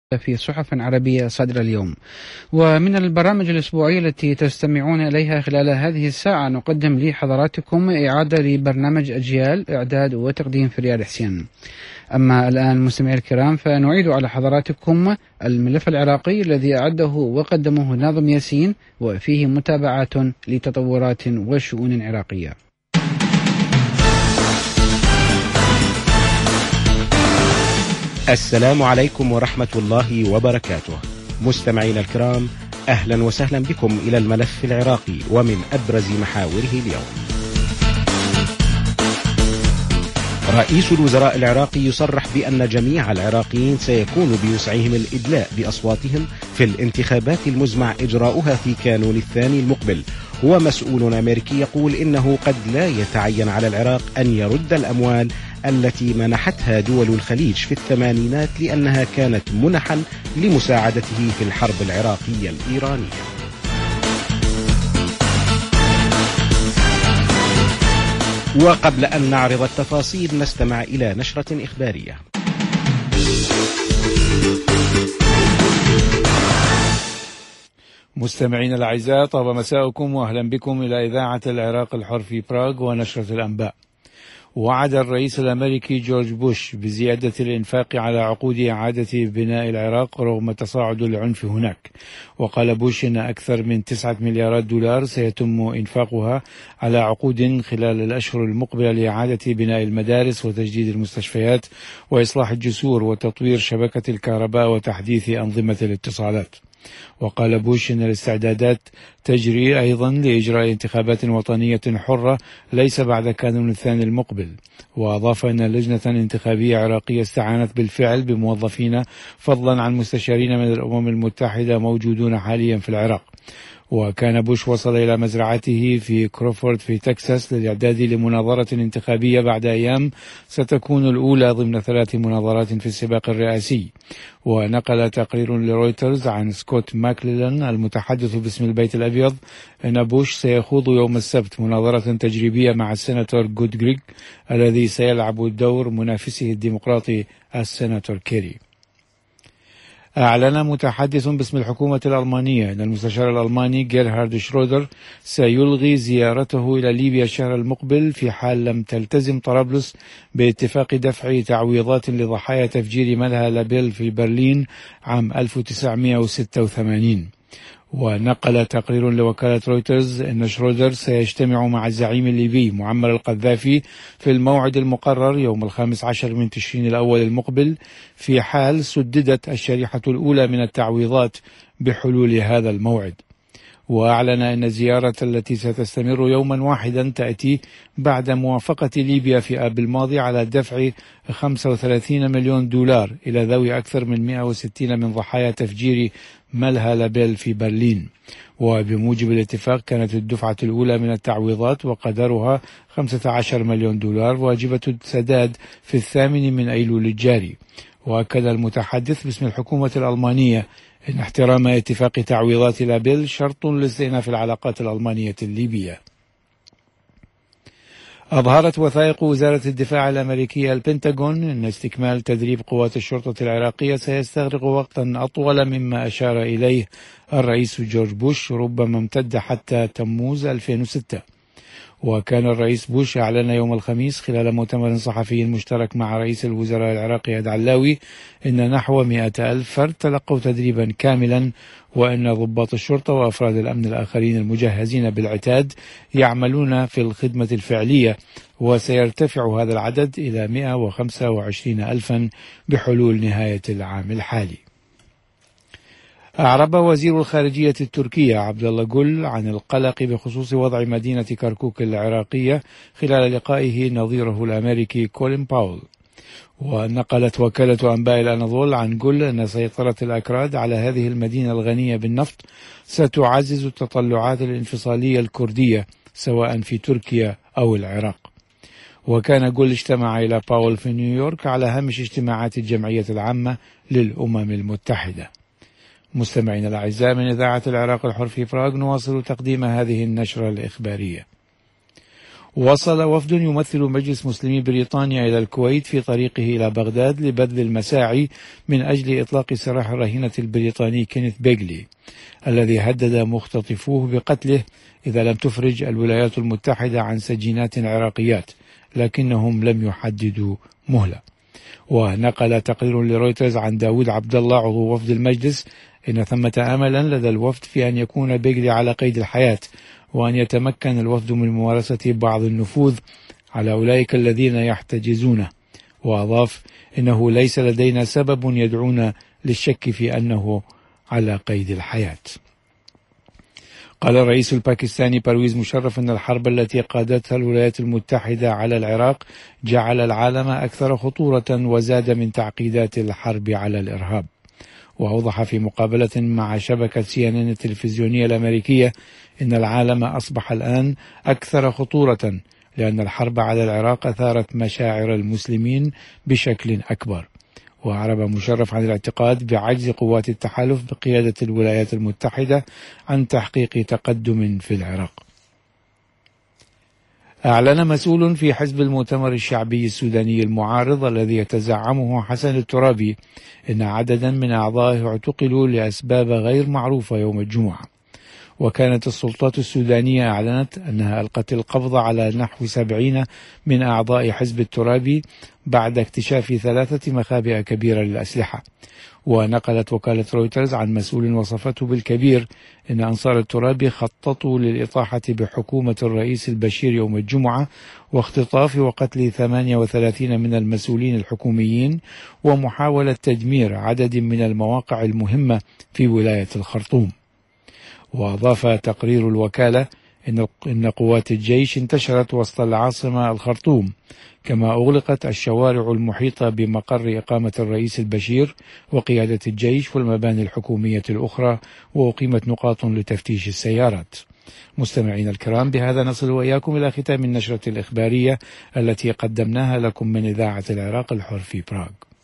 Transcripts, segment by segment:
في صحف عربية صادرة اليوم. ومن البرامج الأسبوعية التي تستمعون إليها خلال هذه الساعة نقدم لحضراتكم إعادة لبرنامج أجيال، إعداد وتقديم فريال حسين. أما الآن مستمعي الكرام فنعيد على حضراتكم الملف العراقي الذي أعده وقدمه ناظم ياسين، وفيه متابعات لتطورات وشؤون عراقية. السلام عليكم ورحمة الله وبركاته. مستمعينا الكرام، أهلا وسهلا بكم إلى الملف العراقي ومن أبرز محاوره اليوم. رئيس الوزراء العراقي يصرح بأن جميع العراقيين سيكون بوسعهم الإدلاء بأصواتهم في الانتخابات المزمع إجراؤها في كانون الثاني المقبل. ومسؤول أمريكي يقول إنه قد لا يتعين على العراق أن يرد الأموال التي منحتها دول الخليج في الثمانينات لأنها كانت منحا لمساعدته في الحرب العراقية الإيرانية. وقبل أن نعرض التفاصيل نستمع إلى نشرة إخبارية. مستمعين الأعزاء، طاب مساءكم وأهلا بكم إلى إذاعة العراق الحر في براغ ونشرة الأنباء. وعد الرئيس الأمريكي جورج بوش بزيادة الإنفاق على عقود إعادة بناء العراق رغم تصاعد العنف هناك. وقال بوش إن أكثر من 9 مليارات دولار سيتم إنفاقها على عقود خلال الأشهر المقبلة لإعادة بناء المدارس وتجديد المستشفيات وإصلاح الجسور وتطوير شبكة الكهرباء وتحديث أنظمة الاتصالات. وقال بوش إن الاستعدادات تجري أيضا لإجراء انتخابات وطنية حرة ليس بعد كانون الثاني المقبل. وأضاف أن لجنة انتخابية عراقية استعانت بالفعل بموظفين فضلا عن مستشارين من الأمم المتحدة موجودون حاليا في العراق. وكان بوش وصل إلى مزرعته في كروفورد في تكساس للإعداد لمناظرة انتخابية بعد أيام ستكون الأولى ضمن 3 مناظرات في السباق الرئاسي. ونقل تقرير لرويترز عن سكوت ماكليلان المتحدث باسم البيت الأبيض أن بوش سيخوض يوم السبت مناظرة تجريبية مع السيناتور جودغريغ الذي سيلعب دور منافسه الديمقراطي السيناتور كيري. أعلن متحدث باسم الحكومة الألمانية أن المستشار الألماني جيرهارد شرودر سيلغي زيارته إلى ليبيا الشهر المقبل في حال لم تلتزم طرابلس باتفاق دفع تعويضات لضحايا تفجير ملهى لابيل في برلين عام 1986. ونقل تقرير لوكالة رويترز أن شرودر سيجتمع مع الزعيم الليبي معمر القذافي في الموعد المقرر يوم 15 من تشرين الأول المقبل في حال سددت الشريحة الأولى من التعويضات بحلول هذا الموعد. وأعلن أن الزيارة التي ستستمر يوما واحدا تأتي بعد موافقة ليبيا في آب الماضي على دفع 35 مليون دولار إلى ذوي أكثر من 160 من ضحايا تفجير ملهى لابيل في برلين. وبموجب الاتفاق كانت الدفعة الأولى من التعويضات وقدرها 15 مليون دولار واجبة السداد في 8 من أيلول الجاري. وأكد المتحدث باسم الحكومة الألمانية إن احترام اتفاق تعويضات لابيل شرط لاستئناف العلاقات الألمانية الليبية. أظهرت وثائق وزارة الدفاع الأمريكية البنتاغون أن استكمال تدريب قوات الشرطة العراقية سيستغرق وقتا أطول مما أشار إليه الرئيس جورج بوش، ربما امتد حتى تموز 2006. وكان الرئيس بوش أعلن يوم الخميس خلال مؤتمر صحفي مشترك مع رئيس الوزراء العراقي العلاوي أن نحو 100,000 فرد تلقوا تدريبا كاملا، وأن ضباط الشرطة وأفراد الأمن الآخرين المجهزين بالعتاد يعملون في الخدمة الفعلية، وسيرتفع هذا العدد إلى 125,000 بحلول نهاية العام الحالي. أعرب وزير الخارجية التركية عبد الله جل عن القلق بخصوص وضع مدينة كركوك العراقية خلال لقائه نظيره الأمريكي كولين باول. ونقلت وكالة أنباء الأناضول عن جل أن سيطرة الأكراد على هذه المدينة الغنية بالنفط ستعزز التطلعات الانفصالية الكردية سواء في تركيا أو العراق. وكان جل اجتمع إلى باول في نيويورك على هامش اجتماعات الجمعية العامة للأمم المتحدة. مستمعين الأعزاء، من إذاعة العراق الحر في براغ نواصل تقديم هذه النشرة الإخبارية. وصل وفد يمثل مجلس مسلمي بريطانيا إلى الكويت في طريقه إلى بغداد لبذل المساعي من أجل إطلاق سراح الرهينة البريطاني كينيث بيغلي الذي هدد مختطفوه بقتله إذا لم تفرج الولايات المتحدة عن سجينات عراقيات، لكنهم لم يحددوا مهلة. ونقل تقرير لرويترز عن داود عبد الله عضو وفد المجلس إن ثمة أملا لدى الوفد في أن يكون بيغلي على قيد الحياة، وأن يتمكن الوفد من ممارسة بعض النفوذ على أولئك الذين يحتجزونه. وأضاف إنه ليس لدينا سبب يدعونا للشك في أنه على قيد الحياة. قال الرئيس الباكستاني برويز مشرف أن الحرب التي قادتها الولايات المتحدة على العراق جعل العالم أكثر خطورة وزاد من تعقيدات الحرب على الإرهاب. وأوضح في مقابلة مع شبكة CNN التلفزيونية الأمريكية إن العالم أصبح الآن أكثر خطورة لأن الحرب على العراق أثارت مشاعر المسلمين بشكل أكبر. وأعرب مشرف عن الاعتقاد بعجز قوات التحالف بقيادة الولايات المتحدة عن تحقيق تقدم في العراق. أعلن مسؤول في حزب المؤتمر الشعبي السوداني المعارض الذي يتزعمه حسن الترابي إن عددا من أعضائه اعتقلوا لأسباب غير معروفة يوم الجمعة. وكانت السلطات السودانية أعلنت أنها ألقت القبض على نحو 70 من أعضاء حزب الترابي بعد اكتشاف 3 مخابئ كبيرة للأسلحة. ونقلت وكالة رويترز عن مسؤول وصفته بالكبير إن أنصار الترابي خططوا للإطاحة بحكومة الرئيس البشير يوم الجمعة واختطاف وقتل 38 من المسؤولين الحكوميين ومحاولة تدمير عدد من المواقع المهمة في ولاية الخرطوم. وأضاف تقرير الوكالة إن قوات الجيش انتشرت وسط العاصمة الخرطوم، كما أغلقت الشوارع المحيطة بمقر إقامة الرئيس البشير وقيادة الجيش والمباني الحكومية الأخرى، وأقيمت نقاط لتفتيش السيارات. مستمعين الكرام، بهذا نصل وإياكم إلى ختام النشرة الإخبارية التي قدمناها لكم من إذاعة العراق الحر في براغ.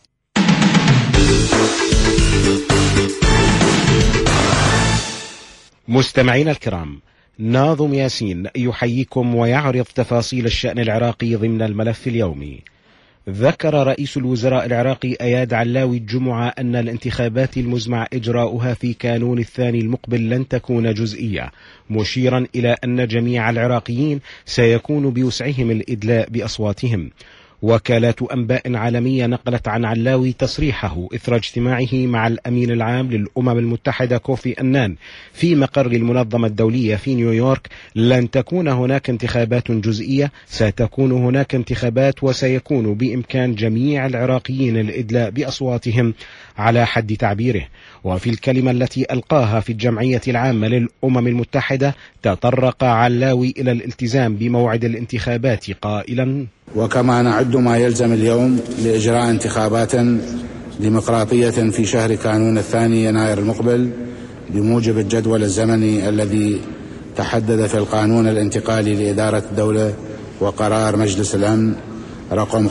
مستمعين الكرام، ناظم ياسين يحييكم ويعرض تفاصيل الشأن العراقي ضمن الملف اليومي. ذكر رئيس الوزراء العراقي أياد علاوي الجمعة أن الانتخابات المزمع إجراؤها في كانون الثاني المقبل لن تكون جزئية، مشيرا إلى أن جميع العراقيين سيكون بوسعهم الإدلاء بأصواتهم. وكالات أنباء عالمية نقلت عن علاوي تصريحه إثر اجتماعه مع الأمين العام للأمم المتحدة كوفي أنان في مقر المنظمة الدولية في نيويورك: لن تكون هناك انتخابات جزئية، ستكون هناك انتخابات وسيكون بإمكان جميع العراقيين الإدلاء بأصواتهم على حد تعبيره. وفي الكلمة التي ألقاها في الجمعية العامة للأمم المتحدة تطرق علاوي إلى الالتزام بموعد الانتخابات قائلا: وكما نعد ما يلزم اليوم لإجراء انتخابات ديمقراطية في شهر كانون الثاني يناير المقبل بموجب الجدول الزمني الذي تحدد في القانون الانتقالي لإدارة الدولة وقرار مجلس الأمن رقم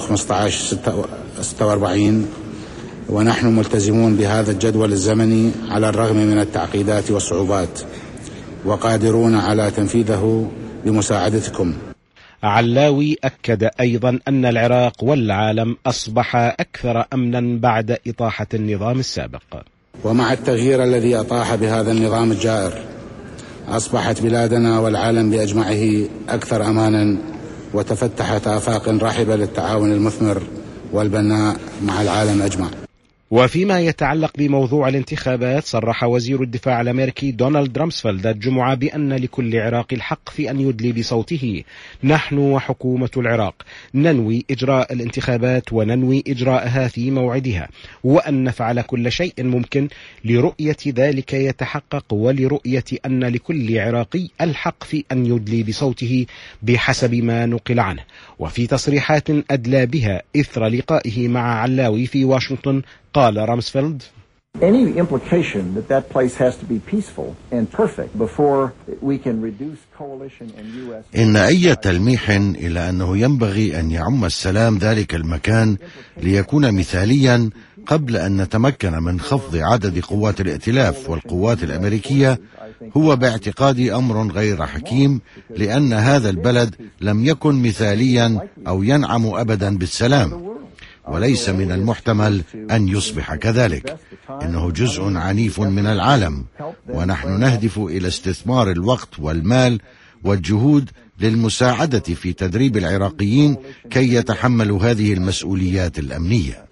1546، ونحن ملتزمون بهذا الجدول الزمني على الرغم من التعقيدات والصعوبات، وقادرون على تنفيذه بمساعدتكم. علاوي أكد أيضا أن العراق والعالم أصبح أكثر أمنا بعد إطاحة النظام السابق. ومع التغيير الذي أطاح بهذا النظام الجائر أصبحت بلادنا والعالم بأجمعه أكثر أمانا، وتفتحت آفاق رحبة للتعاون المثمر والبناء مع العالم أجمع. وفيما يتعلق بموضوع الانتخابات، صرح وزير الدفاع الأمريكي دونالد رامسفيلد الجمعة بأن لكل عراقي الحق في أن يدلي بصوته. نحن وحكومة العراق ننوي إجراء الانتخابات وننوي إجراءها في موعدها، وأن نفعل كل شيء ممكن لرؤية ذلك يتحقق، ولرؤية أن لكل عراقي الحق في أن يدلي بصوته بحسب ما نقل عنه. وفي تصريحات أدلى بها إثر لقائه مع علاوي في واشنطن، قال رامسفيلد: Any implication that place has to be peaceful and perfect before we can reduce coalition and US. إن أي تلميح إلى أنه ينبغي أن يعم السلام ذلك المكان ليكون مثاليا قبل أن نتمكن من خفض عدد قوات الائتلاف والقوات الأمريكية، هو باعتقادي أمر غير حكيم، لأن هذا البلد لم يكن مثاليا أو ينعم أبدا بالسلام، وليس من المحتمل أن يصبح كذلك. إنه جزء عنيف من العالم، ونحن نهدف إلى استثمار الوقت والمال والجهود للمساعدة في تدريب العراقيين كي يتحملوا هذه المسؤوليات الأمنية.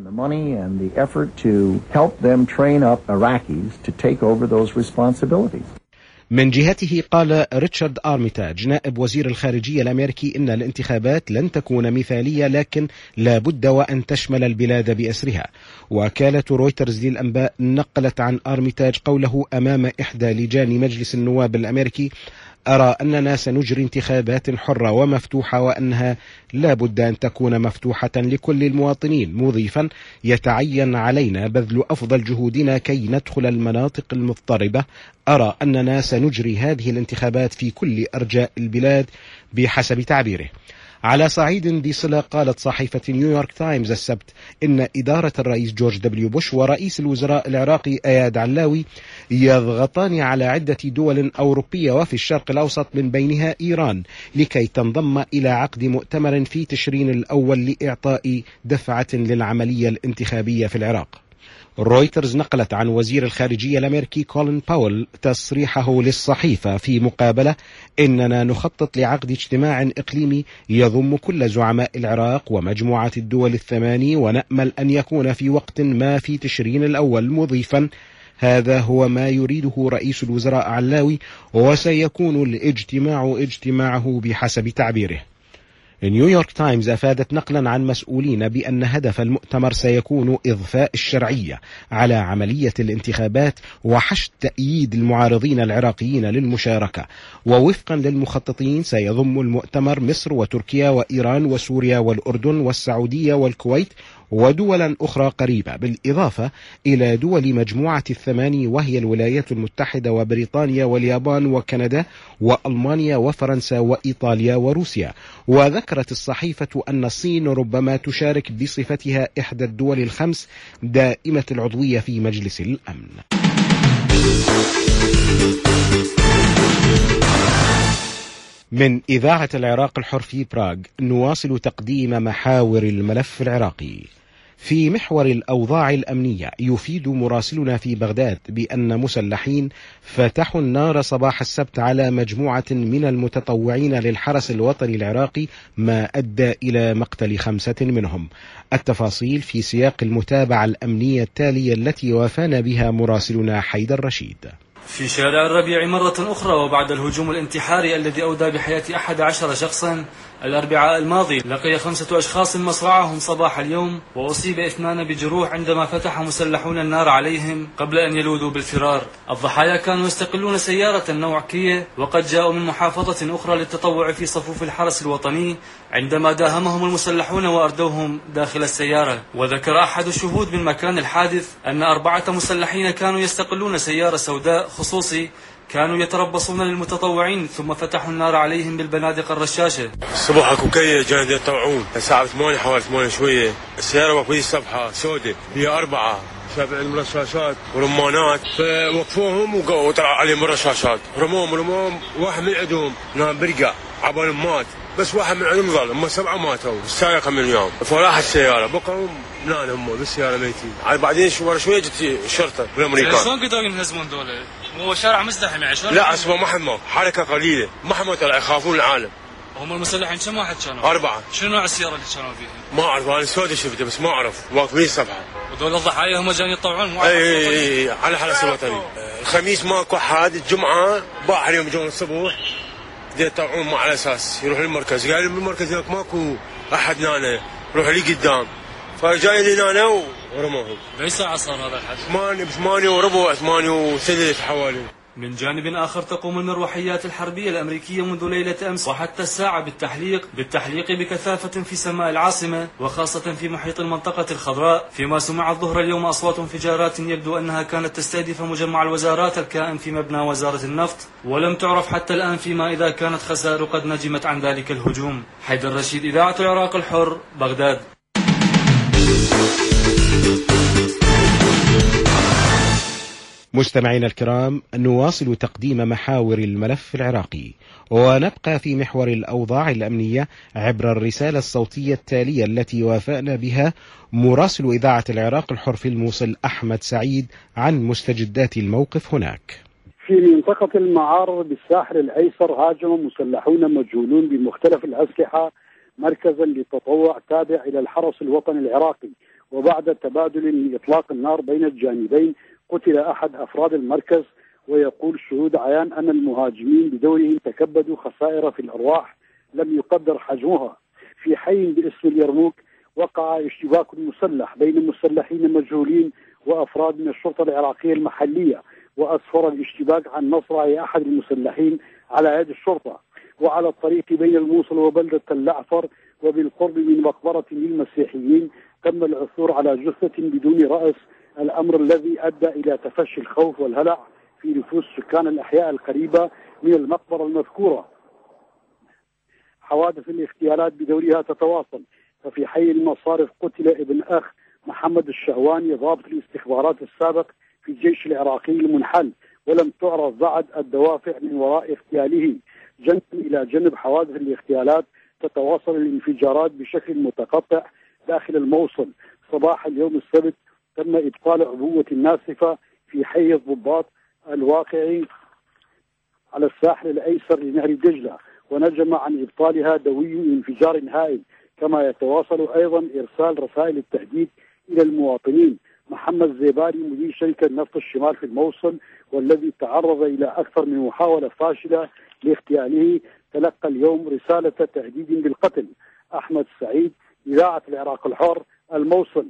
من جهته قال ريتشارد آرميتاج نائب وزير الخارجية الأمريكي إن الانتخابات لن تكون مثالية، لكن لا بد وأن تشمل البلاد بأسرها. وكالة رويترز للأنباء نقلت عن آرميتاج قوله أمام إحدى لجان مجلس النواب الأمريكي: أرى أننا سنجري انتخابات حرة ومفتوحة، وأنها لا بد أن تكون مفتوحة لكل المواطنين، مضيفا: يتعين علينا بذل أفضل جهودنا كي ندخل المناطق المضطربة. أرى أننا سنجري هذه الانتخابات في كل أرجاء البلاد بحسب تعبيره. على صعيد ذي صلة، قالت صحيفة نيويورك تايمز السبت إن إدارة الرئيس جورج دبليو بوش ورئيس الوزراء العراقي إياد علاوي يضغطان على عدة دول أوروبية وفي الشرق الأوسط من بينها إيران لكي تنضم إلى عقد مؤتمر في تشرين الأول لإعطاء دفعة للعملية الانتخابية في العراق. رويترز نقلت عن وزير الخارجية الأمريكي كولين باول تصريحه للصحيفة في مقابلة: إننا نخطط لعقد اجتماع إقليمي يضم كل زعماء العراق ومجموعة الدول الثماني، ونأمل أن يكون في وقت ما في تشرين الأول، مضيفا: هذا هو ما يريده رئيس الوزراء علاوي، وسيكون الاجتماع اجتماعه بحسب تعبيره. نيويورك تايمز أفادت نقلا عن مسؤولين بأن هدف المؤتمر سيكون إضفاء الشرعية على عملية الانتخابات وحشد تأييد المعارضين العراقيين للمشاركة. ووفقا للمخططين سيضم المؤتمر مصر وتركيا وإيران وسوريا والأردن والسعودية والكويت ودولا أخرى قريبة، بالإضافة إلى دول مجموعة الثماني وهي الولايات المتحدة وبريطانيا واليابان وكندا وألمانيا وفرنسا وإيطاليا وروسيا. وذكرت الصحيفة أن الصين ربما تشارك بصفتها إحدى الدول الخمس دائمة العضوية في مجلس الأمن. من إذاعة العراق الحر في براغ نواصل تقديم محاور الملف العراقي. في محور الأوضاع الأمنية، يفيد مراسلنا في بغداد بأن مسلحين فتحوا النار صباح السبت على مجموعة من المتطوعين للحرس الوطني العراقي، ما أدى إلى مقتل 5 منهم. التفاصيل في سياق المتابعة الأمنية التالية التي وافانا بها مراسلنا حيدر رشيد. في شارع الربيع مرة أخرى، وبعد الهجوم الانتحاري الذي أودى بحياة 11 شخصا الأربعاء الماضي، لقي 5 أشخاص مصرعهم صباح اليوم، وأصيب 2 بجروح عندما فتح مسلحون النار عليهم قبل أن يلوذوا بالفرار. الضحايا كانوا يستقلون سيارة نوع كيا، وقد جاءوا من محافظة أخرى للتطوع في صفوف الحرس الوطني عندما داهمهم المسلحون وأردوهم داخل السيارة. وذكر أحد الشهود من مكان الحادث أن 4 مسلحين كانوا يستقلون سيارة سوداء خصوصي كانوا يتربصون للمتطوعين، ثم فتحوا النار عليهم بالبنادق الرشاشة. الصبح اكو كيه جايين يتطوعون الساعة 8 حوالي 8 شوية، السيارة وقفوا صفحة سوداء هي 4 7 رشاشات ورمانات، فوقفوهم وطلعوا عليهم الرشاشات، رموهم واحد من عندهم نام برقع عبال مات، بس واحد من عندهم ظل، هم 7 ماتوا، السائق من اليوم، فراح السيارة بقوا نان هم بالسيارة ميتين. بعدين ورا شوية جت الشرطة والأمريكان. شلون قدروا ينهزمون دول؟ هو شارع مزدحم يعني شلون؟ لا اسمه محمد، حركة قليلة، محمد طلع يخافون العالم. هم المسلحين كم واحد كانوا؟ 4. شنو نوع السيارة اللي كانوا فيها؟ ما أعرف، أنا سوداء شفته بس ما أعرف، واقفين صفحة. ودول الضحايا هم جايين يتطوعون؟ اي على حرس الوطني. الخميس ماكو أحد، الجمعة باع اليوم يجون الصبح يتطوعون مع على أساس يروحوا للمركز، قال بالمركز هناك ماكو أحد نانا، روحوا لي قدام، فجاي لي نانا ورموهم. بأي ساعة صار هذا الحدث؟ 8 وربع 8 و3 حوالي. من جانب آخر، تقوم المروحيات الحربية الأمريكية منذ ليلة أمس وحتى الساعة بالتحليق بكثافة في سماء العاصمة، وخاصة في محيط المنطقة الخضراء، فيما سمعت ظهر اليوم أصوات انفجارات يبدو أنها كانت تستهدف مجمع الوزارات الكائن في مبنى وزارة النفط، ولم تعرف حتى الآن فيما إذا كانت خسائر قد نجمت عن ذلك الهجوم. حيدر رشيد، إذاعة العراق الحر، بغداد. مستمعينا الكرام، نواصل تقديم محاور الملف العراقي، ونبقى في محور الأوضاع الأمنية عبر الرسالة الصوتية التالية التي وافقنا بها مراسل إذاعة العراق الحر في الموصل أحمد سعيد عن مستجدات الموقف هناك. في منطقة المعارض بالساحل الأيسر هاجم مسلحون مجهولون بمختلف الأسلحة مركزا للتطوع تابع إلى الحرس الوطني العراقي، وبعد تبادل لإطلاق النار بين الجانبين قتل أحد أفراد المركز. ويقول شهود عيان أن المهاجمين بدورهم تكبدوا خسائر في الأرواح لم يقدر حجمها. في حي باسم اليرموك وقع اشتباك مسلح بين مسلحين مجهولين وأفراد من الشرطة العراقية المحلية، وأسفر الاشتباك عن مصرع أحد المسلحين على يد الشرطة. وعلى الطريق بين الموصل وبلدة الجعفر وبالقرب من مقبرة للمسيحيين تم العثور على جثة بدون رأس، الأمر الذي أدى إلى تفشي الخوف والهلع في نفوس سكان الأحياء القريبة من المقبرة المذكورة. حوادث الاغتيالات بدورها تتواصل، ففي حي المصارف قتل ابن أخ محمد الشهواني ضابط الاستخبارات السابق في الجيش العراقي المنحل، ولم تعرف بعد الدوافع من وراء اغتياله. جنب إلى جنب حوادث الاغتيالات تتواصل الانفجارات بشكل متقطع داخل الموصل. صباح اليوم السبت تم إبطال عبوة الناسفة في حي الضباط الواقع على الساحل الأيسر لنهر دجلة، ونجم عن إبطالها دوي انفجار هائل. كما يتواصل أيضا إرسال رسائل التهديد إلى المواطنين. محمد زيباري مدير شركة نفط الشمال في الموصل والذي تعرض إلى أكثر من محاولة فاشلة لاغتياله تلقى اليوم رسالة تهديد بالقتل. أحمد سعيد، إذاعة العراق الحر، الموصل.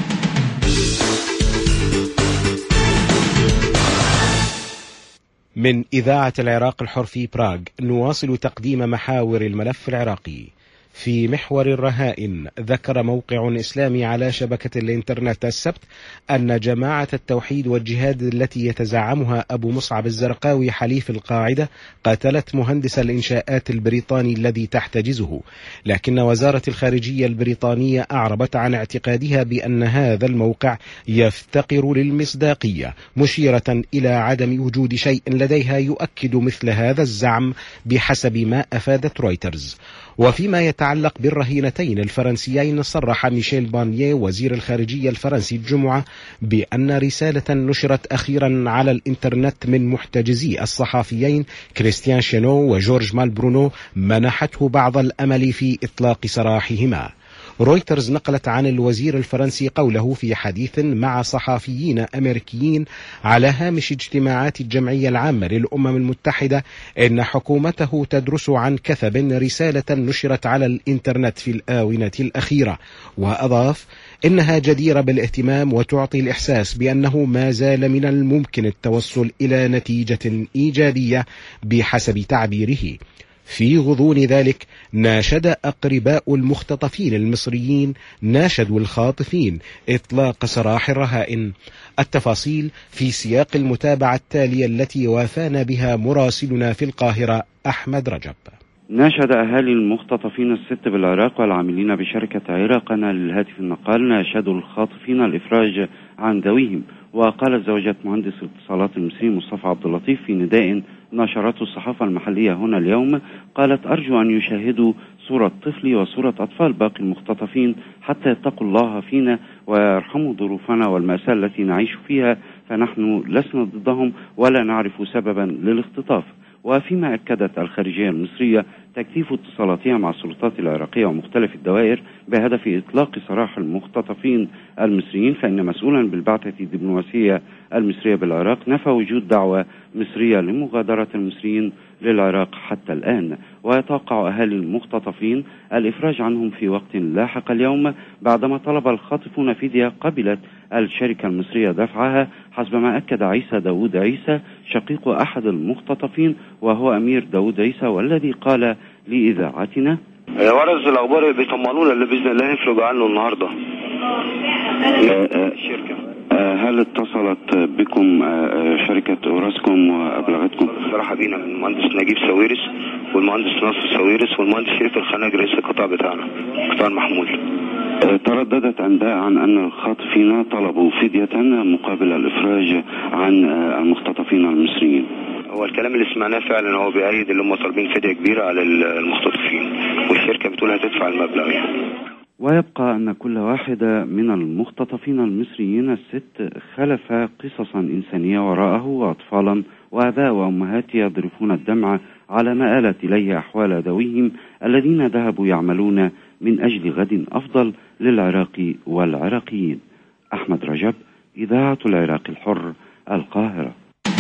من إذاعة العراق الحر في براغ نواصل تقديم محاور الملف العراقي. في محور الرهائن، ذكر موقع إسلامي على شبكة الإنترنت السبت أن جماعة التوحيد والجهاد التي يتزعمها أبو مصعب الزرقاوي حليف القاعدة قتلت مهندس الإنشاءات البريطاني الذي تحتجزه، لكن وزارة الخارجية البريطانية أعربت عن اعتقادها بأن هذا الموقع يفتقر للمصداقية، مشيرة إلى عدم وجود شيء لديها يؤكد مثل هذا الزعم بحسب ما أفادت رويترز. وفيما يتعلق بالرهينتين الفرنسيين، صرح ميشيل بانييه وزير الخارجية الفرنسي الجمعة بأن رسالة نشرت أخيرا على الإنترنت من محتجزي الصحافيين كريستيان شينو وجورج مالبرونو منحته بعض الأمل في إطلاق سراحهما. رويترز نقلت عن الوزير الفرنسي قوله في حديث مع صحافيين أمريكيين على هامش اجتماعات الجمعية العامة للأمم المتحدة إن حكومته تدرس عن كثب رسالة نشرت على الإنترنت في الآونة الأخيرة، وأضاف إنها جديرة بالاهتمام وتعطي الإحساس بأنه ما زال من الممكن التوصل إلى نتيجة إيجابية بحسب تعبيره. في غضون ذلك ناشد أقرباء المختطفين المصريين ناشدوا الخاطفين إطلاق سراح الرهائن. التفاصيل في سياق المتابعة التالية التي وافانا بها مراسلنا في القاهرة أحمد رجب. ناشد أهالي المختطفين الست بالعراق والعاملين بشركة عراقنا للهاتف النقال ناشدوا الخاطفين الإفراج عن ذويهم. وقالت زوجة مهندس الاتصالات المصري مصطفى عبد اللطيف في نداء نشرته الصحافة المحلية هنا اليوم، قالت: أرجو أن يشاهدوا صورة طفلي وصورة أطفال باقي المختطفين حتى يتقوا الله فينا ويرحموا ظروفنا والمأساة التي نعيش فيها، فنحن لسنا ضدهم ولا نعرف سببا للاختطاف. وفيما أكدت الخارجية المصرية تكثيف اتصالاتها مع السلطات العراقية ومختلف الدوائر بهدف إطلاق سراح المختطفين المصريين، فإن مسؤولا بالبعثة الدبلوماسية المصرية بالعراق نفى وجود دعوة مصرية لمغادرة المصريين للعراق حتى الآن. ويتوقع أهالي المختطفين الإفراج عنهم في وقت لاحق اليوم بعدما طلب الخاطفون فدية قبلت الشركة المصرية دفعها، حسب ما أكد عيسى داود عيسى شقيق أحد المختطفين وهو أمير داود عيسى، والذي قال لإذاعتنا: ورز الأخبار بيطمنونا اللي بإذن الله يفرجوا عنه النهاردة. شركة هل اتصلت بكم شركة أوراسكوم وأبلغتكم؟ بصراحة بينا من المهندس نجيب ساويرس والمهندس ناصر ساويرس والمهندس شريف الخناج رئيس القطاع بتاعنا قطاع المحمول. ترددت أنداء عن أن الخاطفين طلبوا فدية مقابل الإفراج عن المختطفين المصريين. هو الكلام اللي سمعناه فعلا هو بيأيد اللي هم طالبين فدية كبيرة على المختطفين، والشركة بتقول هتدفع المبلغ يعني. ويبقى أن كل واحدة من المختطفين المصريين الست خلف قصصا إنسانية وراءه، وأطفالا وآباء وأمهات يضرفون الدمع على ما آلت إليه أحوال ذويهم الذين ذهبوا يعملون من أجل غد أفضل للعراق والعراقيين. أحمد رجب، إذاعة العراق الحر، القاهرة.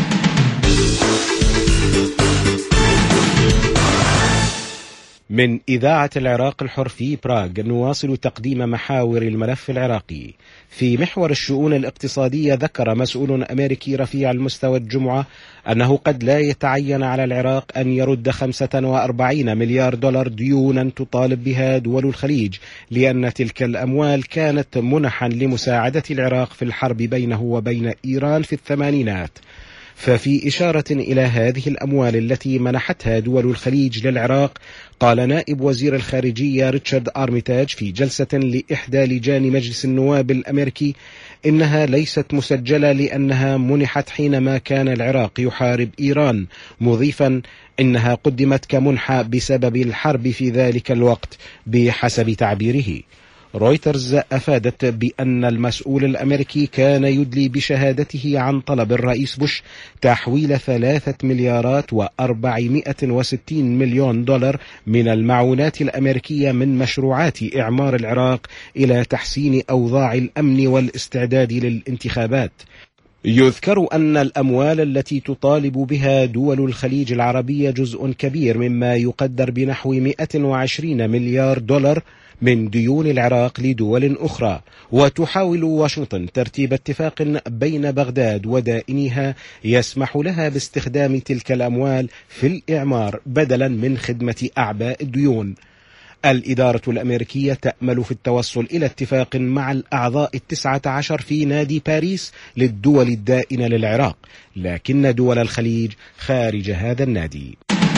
من إذاعة العراق الحر في براغ نواصل تقديم محاور الملف العراقي. في محور الشؤون الاقتصادية، ذكر مسؤول أمريكي رفيع المستوى الجمعة أنه قد لا يتعين على العراق أن يرد 45 مليار دولار ديونا تطالب بها دول الخليج، لأن تلك الأموال كانت منحا لمساعدة العراق في الحرب بينه وبين إيران في الثمانينات. ففي إشارة إلى هذه الأموال التي منحتها دول الخليج للعراق، قال نائب وزير الخارجية ريتشارد آرميتاج في جلسة لإحدى لجان مجلس النواب الأمريكي إنها ليست مسجلة لأنها منحت حينما كان العراق يحارب إيران، مضيفا إنها قدمت كمنحة بسبب الحرب في ذلك الوقت بحسب تعبيره. رويترز أفادت بأن المسؤول الأمريكي كان يدلي بشهادته عن طلب الرئيس بوش تحويل 3 مليارات و460 مليون دولار من المعونات الأمريكية من مشروعات إعمار العراق إلى تحسين أوضاع الأمن والاستعداد للانتخابات. يذكر أن الأموال التي تطالب بها دول الخليج العربية جزء كبير مما يقدر بنحو 120 مليار دولار من ديون العراق لدول أخرى، وتحاول واشنطن ترتيب اتفاق بين بغداد ودائنها يسمح لها باستخدام تلك الأموال في الإعمار بدلا من خدمة أعباء الديون. الإدارة الأمريكية تأمل في التوصل إلى اتفاق مع الأعضاء 19 في نادي باريس للدول الدائنة للعراق، لكن دول الخليج خارج هذا النادي.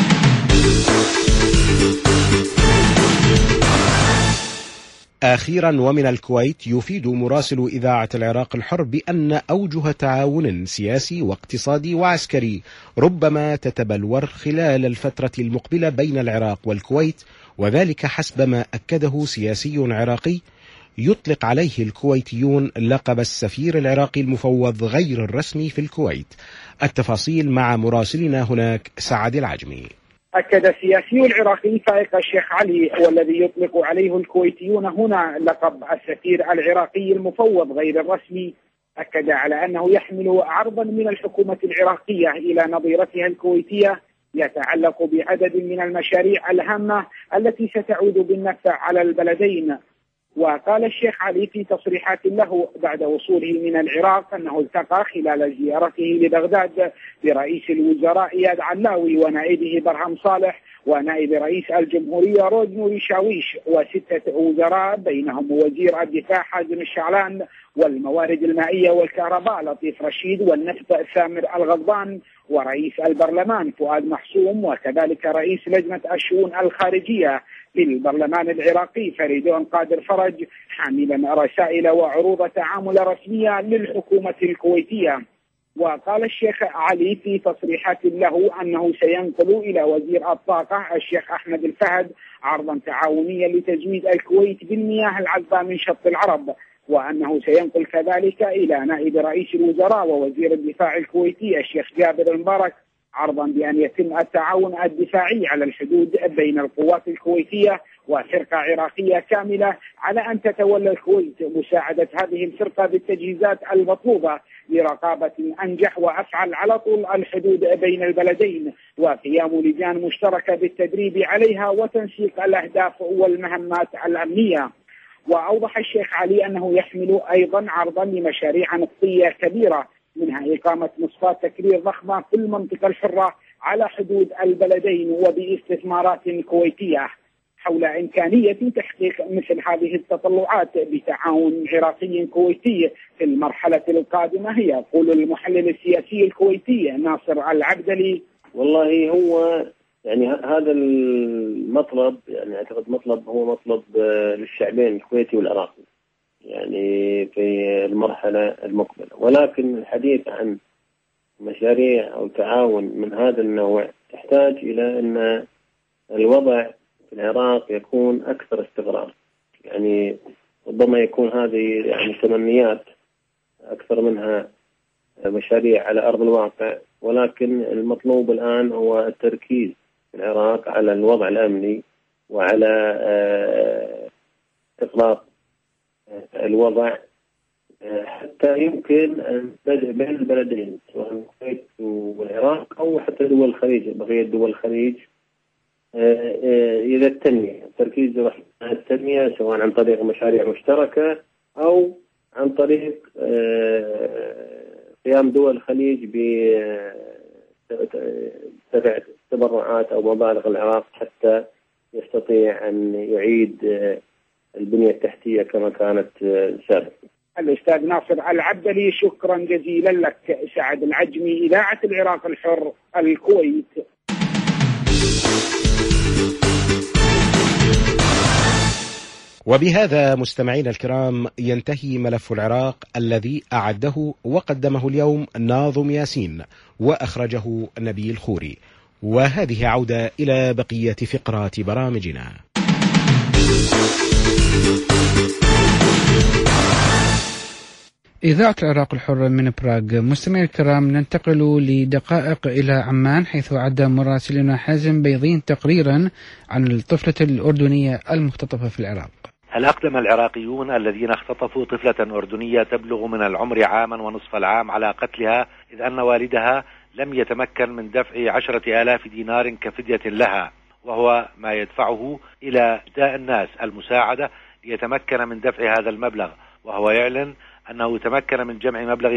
أخيرا، ومن الكويت، يفيد مراسل إذاعة العراق الحر بأن أوجه تعاون سياسي واقتصادي وعسكري ربما تتبلور خلال الفترة المقبلة بين العراق والكويت، وذلك حسب ما أكده سياسي عراقي يطلق عليه الكويتيون لقب السفير العراقي المفوض غير الرسمي في الكويت. التفاصيل مع مراسلنا هناك سعد العجمي. أكد السياسي العراقي فائق الشيخ علي، والذي يطلق عليه الكويتيون هنا لقب السفير العراقي المفوض غير الرسمي، أكد على أنه يحمل عرضا من الحكومة العراقية إلى نظيرتها الكويتية يتعلق بعدد من المشاريع الهامة التي ستعود بالنفع على البلدين. وقال الشيخ علي في تصريحات له بعد وصوله من العراق أنه التقى خلال زيارته لبغداد برئيس الوزراء إياد علاوي ونائبه برهم صالح ونائب رئيس الجمهورية رود نوري شاويش و6 وزراء بينهم وزير الدفاع حازم الشعلان والموارد المائية والكهرباء لطيف رشيد والنفط ثامر الغضبان ورئيس البرلمان فؤاد محسوم، وكذلك رئيس لجنة الشؤون الخارجية للبرلمان العراقي فريدون قادر فرج، حاملا رسائل وعروض تعامل رسمية للحكومة الكويتية. وقال الشيخ علي في تصريحات له أنه سينقل إلى وزير الطاقة الشيخ أحمد الفهد عرضا تعاونيا لتزويد الكويت بالمياه العذبة من شط العرب، وأنه سينقل كذلك إلى نائب رئيس الوزراء ووزير الدفاع الكويتي الشيخ جابر المبارك عرضا بأن يتم التعاون الدفاعي على الحدود بين القوات الكويتية وفرقة عراقية كاملة، على أن تتولى الكويت مساعدة هذه الفرقة بالتجهيزات المطلوبة لرقابة أنجح وأفعل على طول الحدود بين البلدين، وقيام لجان مشتركة بالتدريب عليها وتنسيق الأهداف والمهمات الأمنية. وأوضح الشيخ علي أنه يحمل أيضا عرضا لمشاريع نفطية كبيرة، منها إقامة مصفاة تكرير ضخمة في المنطقة الحرة على حدود البلدين وباستثمارات كويتية، حول إمكانية تحقيق مثل هذه التطلعات بتعاون عراقي كويتي في المرحلة القادمة. يقول المحلل السياسي الكويتي ناصر العبدلي: والله هو يعني هذا المطلب يعني أعتقد مطلب هو مطلب للشعبين الكويتي والعراقي يعني في المرحلة المقبلة، ولكن الحديث عن مشاريع أو تعاون من هذا النوع تحتاج إلى أن الوضع في العراق يكون أكثر استقرار. يعني ربما يكون هذه يعني تمنيات أكثر منها مشاريع على أرض الواقع، ولكن المطلوب الآن هو التركيز في العراق على الوضع الأمني وعلى استقرار الوضع حتى يمكن أن بدء بين البلدين سواء الكويت والعراق أو حتى دول الخليج، بقية دول الخليج، إلى التنمية. التركيز على التنمية سواء عن طريق مشاريع مشتركة أو عن طريق قيام دول الخليج بتبرعات أو مبالغ العراق حتى يستطيع أن يعيد البنية التحتية كما كانت سابقا. الأستاذ ناصر العبدلي، شكرا جزيلا لك. سعد العجمي، إذاعة العراق الحر، الكويت. وبهذا مستمعينا الكرام ينتهي ملف العراق الذي أعده وقدمه اليوم ناظم ياسين وأخرجه نبيل خوري. وهذه عودة إلى بقية فقرات برامجنا. إذاعة العراق الحر من براغ. مستمعي الكرام، ننتقل لدقائق إلى عمان، حيث عد مراسلنا حازم بيضين تقريرا عن الطفلة الأردنية المختطفة في العراق. هل أقدم العراقيون الذين اختطفوا طفلة أردنية تبلغ من العمر عاما ونصف العام على قتلها، إذ أن والدها لم يتمكن من دفع 10,000 دينار كفدية لها، وهو ما يدفعه إلى داء الناس المساعدة ليتمكن من دفع هذا المبلغ، وهو يعلن أنه تمكن من جمع مبلغ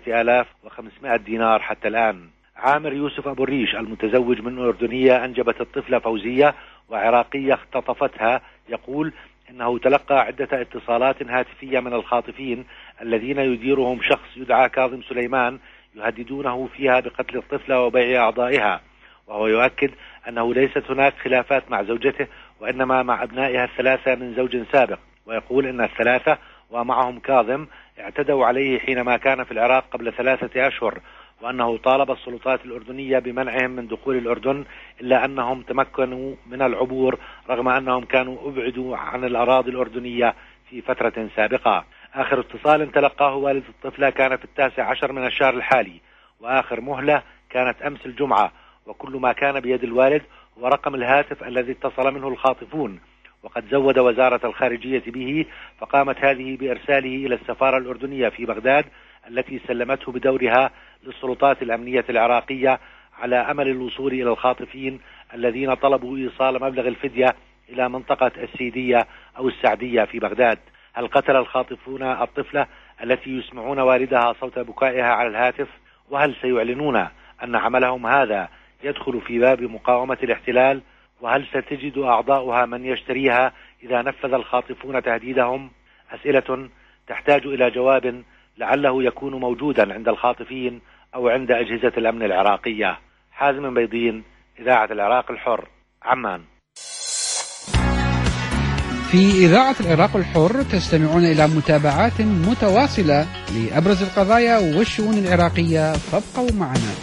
3,500 دينار حتى الآن. عامر يوسف أبو الريش المتزوج من أردنية أنجبت الطفلة فوزية وعراقية اختطفتها، يقول إنه تلقى عدة اتصالات هاتفية من الخاطفين الذين يديرهم شخص يدعى كاظم سليمان يهددونه فيها بقتل الطفلة وبيع أعضائها، وهو يؤكد أنه ليست هناك خلافات مع زوجته وإنما مع أبنائها الثلاثة من زوج سابق، ويقول إن الثلاثة ومعهم كاظم اعتدوا عليه حينما كان في العراق قبل 3 أشهر، وأنه طالب السلطات الأردنية بمنعهم من دخول الأردن، إلا أنهم تمكنوا من العبور رغم أنهم كانوا أبعدوا عن الأراضي الأردنية في فترة سابقة. آخر اتصال تلقاه والد الطفلة كان في 19 من الشهر الحالي، وآخر مهلة كانت أمس الجمعة، وكل ما كان بيد الوالد هو رقم الهاتف الذي اتصل منه الخاطفون، وقد زود وزارة الخارجية به، فقامت هذه بإرساله إلى السفارة الأردنية في بغداد التي سلمته بدورها للسلطات الأمنية العراقية على أمل الوصول إلى الخاطفين الذين طلبوا إيصال مبلغ الفدية إلى منطقة السيدية أو السعدية في بغداد. هل قتل الخاطفون الطفلة التي يسمعون والدها صوت بكائها على الهاتف؟ وهل سيعلنون أن عملهم هذا يدخل في باب مقاومة الاحتلال؟ وهل ستجد أعضاؤها من يشتريها إذا نفذ الخاطفون تهديدهم؟ أسئلة تحتاج إلى جواب لعله يكون موجودا عند الخاطفين أو عند أجهزة الأمن العراقية. حازم بيضين، إذاعة العراق الحر، عمان. في إذاعة العراق الحر تستمعون إلى متابعات متواصلة لأبرز القضايا والشؤون العراقية، فابقوا معنا.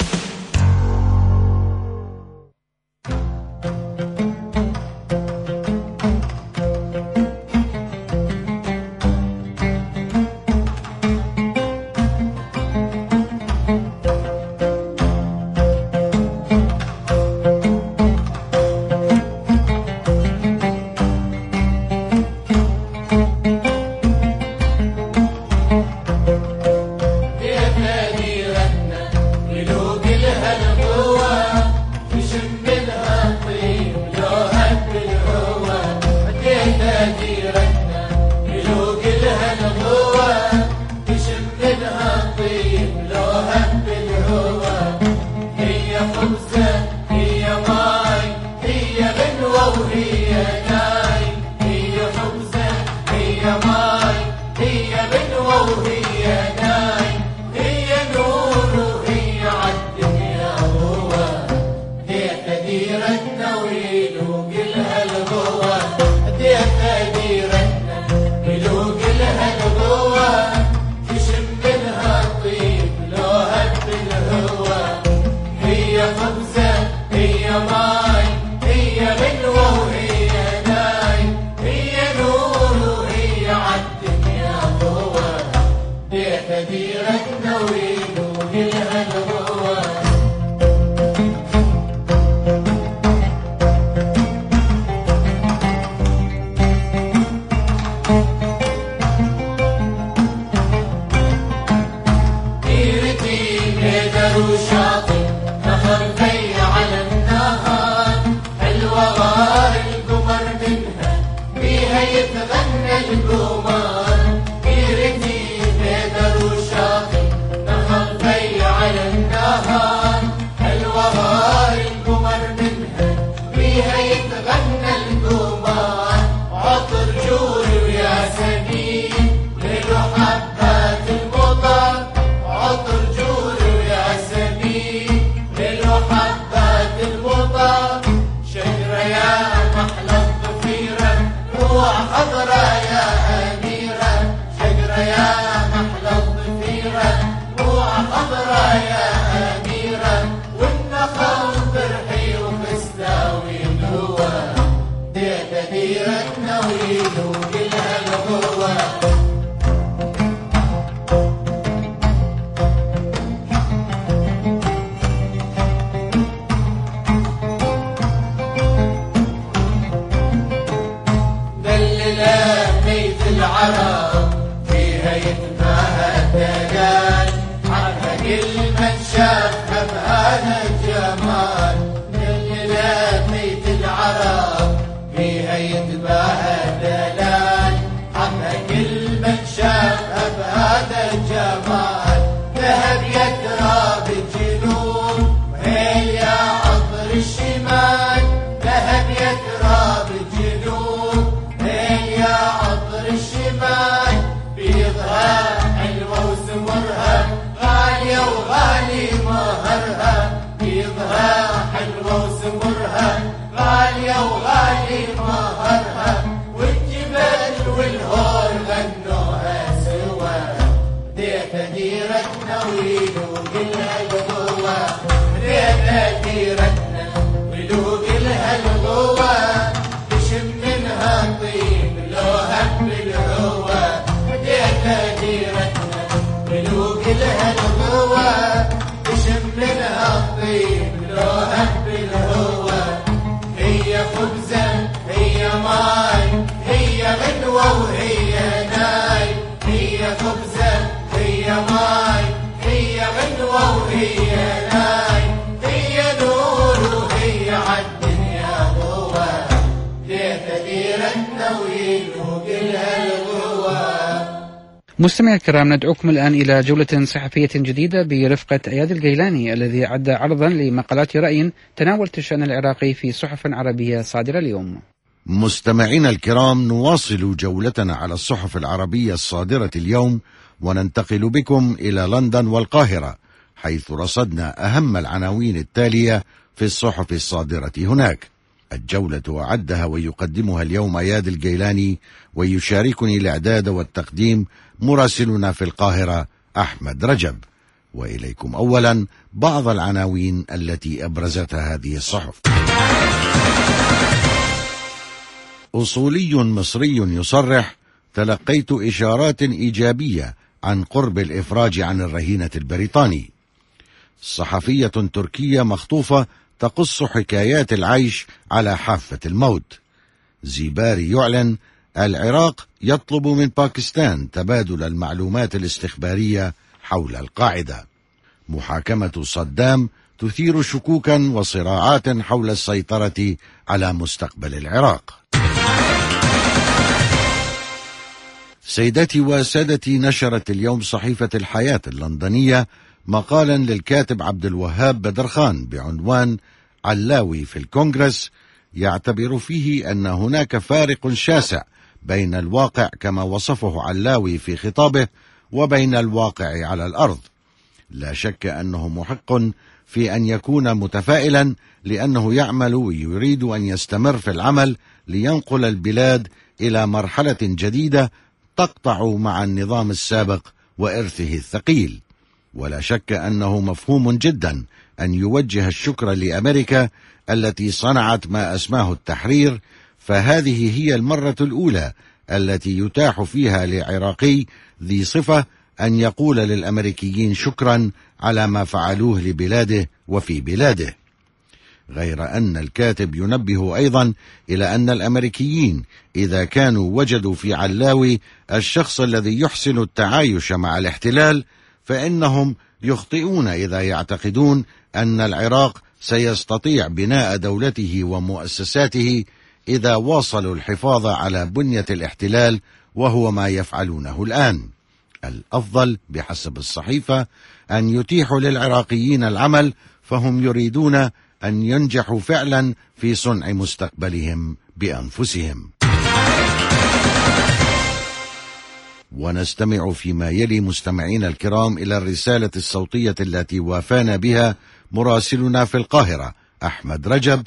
يا فادي غنى قدر وشاطئ نهر في على النهار حلوة غار القمر منها بيها يتغنى القمر كيرتي قدر وشاطئ نهر في على النهار حلوة غار القمر منها بيها يتغنى القمر عطر جوري وياسمين ليلو حبات المطر عطر جوري وياسمين ليلو حبات المطر شجرة يا محلى الضفيرة روح حضرة يا أميرة شجرة يا محلى الضفيرة روح حضرة يا أميرة والنخل فرحي ومستوي الهوى ديت ديرتنا ويدوق لها الهوى العرب فيها يتباهى الدلال عنها كل من شافها بهذا الجمال دللات بيت العرب فيها يتباهى الدلال عنها كل من شافها بهذا الجمال ذهب يتراب الجنوب وهيل يا عطر الشمال ذهب يتراب الجنوب هيل يا عطر الشمال بيضها حلوة وسمرها غالية وغالي مهرها بيضها حلوة وسمرها غالية وغالي مهرها والجبل والهور غنوها سوا ديت ديرتنا ويدوق لها الغوى ديت ديرتنا ويدوق لها الغوى تشم منها طيب لو هم بالهوى ديت ديرتنا ويدوق لها الغوى تشم منها الطيب لو هم بالهوى هي خبزة هي ماي هي غنوة وهي ناي هي خبزة هي ماي هي غنوة وهي ناي هي نور وهي عالدنيا ضوى ديت ديرتنا ويدوق لها الغوى. مستمعي الكرام، ندعوكم الآن إلى جولة صحفية جديدة برفقة أياد الجيلاني الذي أعد عرضا لمقالات رأي تناولت الشأن العراقي في صحف عربية صادرة اليوم. مستمعينا الكرام، نواصل جولتنا على الصحف العربية الصادرة اليوم وننتقل بكم إلى لندن والقاهرة، حيث رصدنا أهم العناوين التالية في الصحف الصادرة هناك. الجولة أعدها ويقدمها اليوم أياد الجيلاني، ويشاركني الإعداد والتقديم مراسلنا في القاهرة أحمد رجب. وإليكم أولا بعض العناوين التي أبرزتها هذه الصحف. أصولي مصري يصرح: تلقيت إشارات إيجابية عن قرب الإفراج عن الرهينة البريطاني. صحفية تركية مخطوفة تقص حكايات العيش على حافة الموت. زيباري يعلن: العراق يطلب من باكستان تبادل المعلومات الاستخبارية حول القاعدة. محاكمة صدام تثير شكوكا وصراعات حول السيطرة على مستقبل العراق. سيداتي وسادتي، نشرت اليوم صحيفة الحياة اللندنية مقالا للكاتب عبد الوهاب بدرخان بعنوان علاوي في الكونغرس، يعتبر فيه أن هناك فارق شاسع بين الواقع كما وصفه علاوي في خطابه وبين الواقع على الأرض. لا شك أنه محق في أن يكون متفائلا، لأنه يعمل ويريد أن يستمر في العمل لينقل البلاد إلى مرحلة جديدة تقطع مع النظام السابق وإرثه الثقيل. ولا شك أنه مفهوم جدا أن يوجه الشكر لأمريكا التي صنعت ما أسماه التحرير، فهذه هي المرة الأولى التي يتاح فيها لعراقي ذي صفة أن يقول للأمريكيين شكرا على ما فعلوه لبلاده وفي بلاده. غير أن الكاتب ينبه أيضا إلى أن الأمريكيين إذا كانوا وجدوا في علاوي الشخص الذي يحسن التعايش مع الاحتلال، فإنهم يخطئون إذا يعتقدون أن العراق سيستطيع بناء دولته ومؤسساته إذا واصلوا الحفاظ على بنية الاحتلال، وهو ما يفعلونه الآن. الأفضل بحسب الصحيفة أن يتيحوا للعراقيين العمل، فهم يريدون أن ينجحوا فعلا في صنع مستقبلهم بأنفسهم. ونستمع فيما يلي مستمعين الكرام إلى الرسالة الصوتية التي وافانا بها مراسلنا في القاهرة أحمد رجب،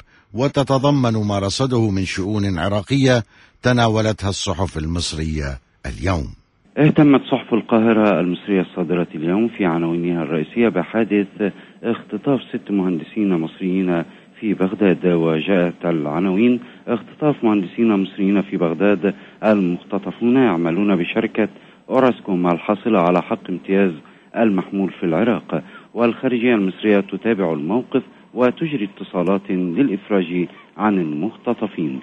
وتتضمن ما رصده من شؤون عراقية تناولتها الصحف المصرية اليوم. اهتمت صحف القاهرة المصرية الصادرة اليوم في عناوينها الرئيسية بحادث اختطاف 6 مهندسين مصريين في بغداد، وجاءت العناوين: اختطاف مهندسين مصريين في بغداد، المختطفون يعملون بشركة أوراسكوم الحاصلة على حق امتياز المحمول في العراق. والخارجية المصرية تتابع الموقف وتجري اتصالات للإفراج عن المختطفين.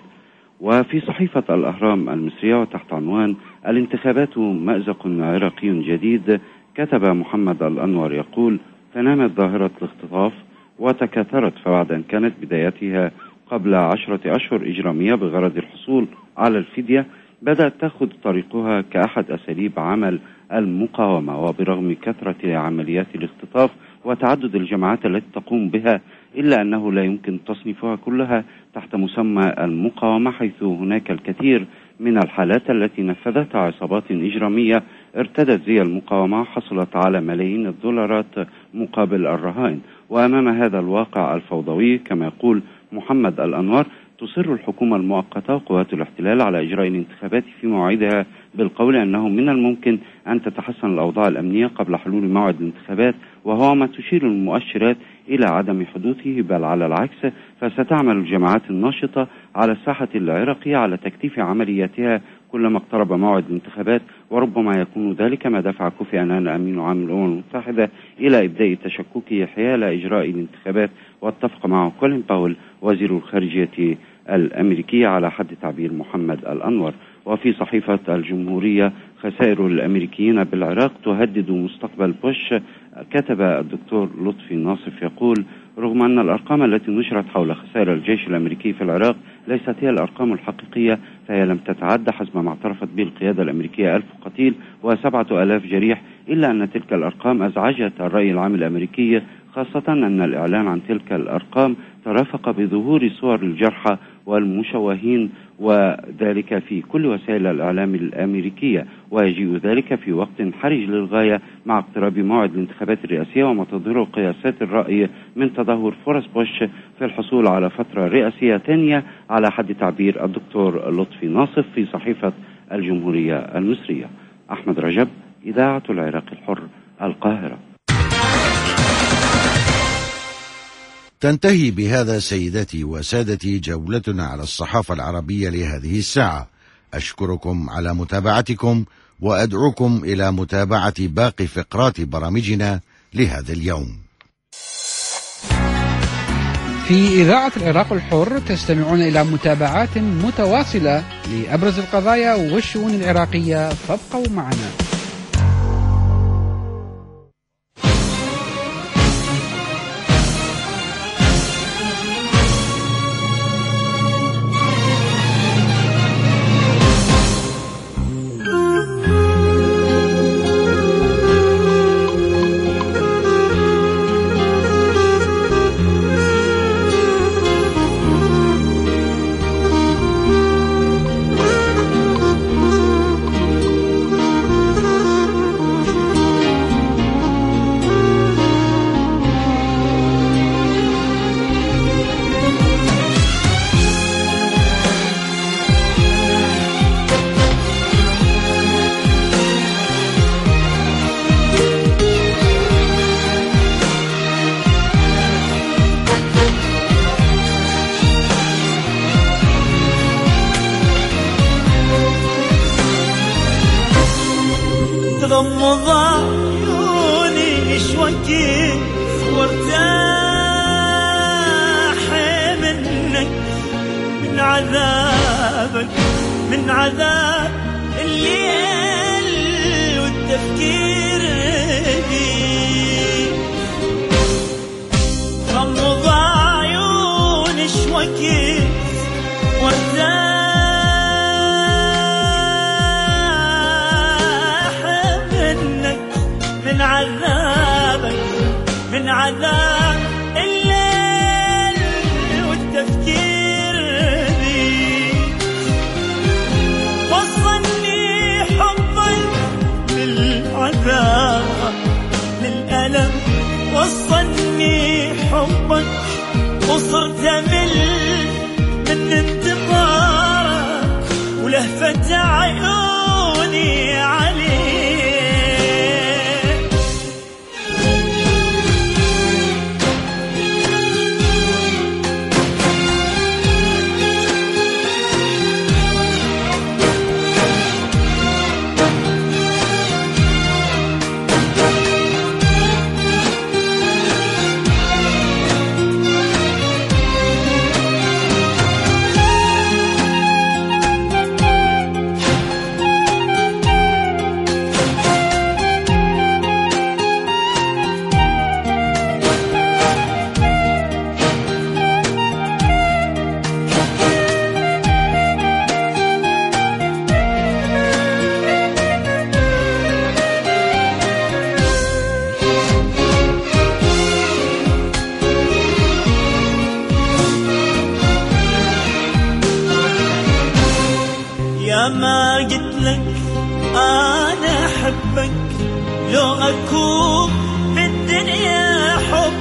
وفي صحيفة الأهرام المصرية وتحت عنوان الانتخابات مأزق عراقي جديد، كتب محمد الأنور يقول: تنامت ظاهرة الاختطاف وتكاثرت، فبعد أن كانت بدايتها قبل 10 أشهر إجرامية بغرض الحصول على الفدية، بدأت تأخذ طريقها كأحد أساليب عمل المقاومة. وبرغم كثرة عمليات الاختطاف وتعدد الجماعات التي تقوم بها، إلا أنه لا يمكن تصنيفها كلها تحت مسمى المقاومة، حيث هناك الكثير من الحالات التي نفذتها عصابات إجرامية ارتدت زي المقاومة، حصلت على ملايين الدولارات مقابل الرهائن. وأمام هذا الواقع الفوضوي، كما يقول محمد الأنور، تصر الحكومة المؤقتة وقوات الاحتلال على إجراء الانتخابات في موعدها، بالقول أنه من الممكن أن تتحسن الأوضاع الأمنية قبل حلول موعد الانتخابات، وهو ما تشير المؤشرات إلى عدم حدوثه، بل على العكس، فستعمل الجماعات الناشطة على الساحة العراقية على تكثيف عملياتها كلما اقترب موعد الانتخابات. وربما يكون ذلك ما دفع كوفي عنان أمين عام الأمم المتحدة إلى إبداء تشككه حيال إجراء الانتخابات، واتفق معه كولين باول وزير الخارجية الأمريكية على حد تعبير محمد الأنور. وفي صحيفة الجمهورية: خسائر الأمريكيين بالعراق تهدد مستقبل بوش، كتب الدكتور لطفي ناصف يقول: رغم أن الأرقام التي نشرت حول خسائر الجيش الأمريكي في العراق ليست هي الأرقام الحقيقية، فهي لم تتعدى حسب ما اعترفت به القيادة الأمريكية 1000 قتيل و7000 جريح، إلا أن تلك الأرقام أزعجت الرأي العام الأمريكي، خاصة أن الإعلان عن تلك الأرقام ترافق بظهور صور الجرحى والمشوهين، وذلك في كل وسائل الإعلام الأمريكية. ويجيء ذلك في وقت حرج للغاية مع اقتراب موعد الانتخابات الرئاسية، وما تظهره قياسات الرأي من تدهور فرص بوش في الحصول على فترة رئاسية ثانية، على حد تعبير الدكتور لطفي ناصف في صحيفة الجمهورية المصرية. أحمد رجب، إذاعة العراق الحر، القاهرة. تنتهي بهذا سيداتي وسادتي جولتنا على الصحافة العربية لهذه الساعة. أشكركم على متابعتكم، وأدعوكم إلى متابعة باقي فقرات برامجنا لهذا اليوم. في إذاعة العراق الحر تستمعون إلى متابعات متواصلة لأبرز القضايا والشؤون العراقية، فابقوا معنا. غمض عيوني شوكي وارتاح منك، من عذابك، من عذاب الليل والتفكير فيك. عذاب الليل والتفكير بيك، وصلني حبك للعذاب للألم، وصلني حبك وصرت أمل من انتظارك ولهفة عيوني عليك. ما قلت لك أنا أحبك، لو أكون بالدنيا حب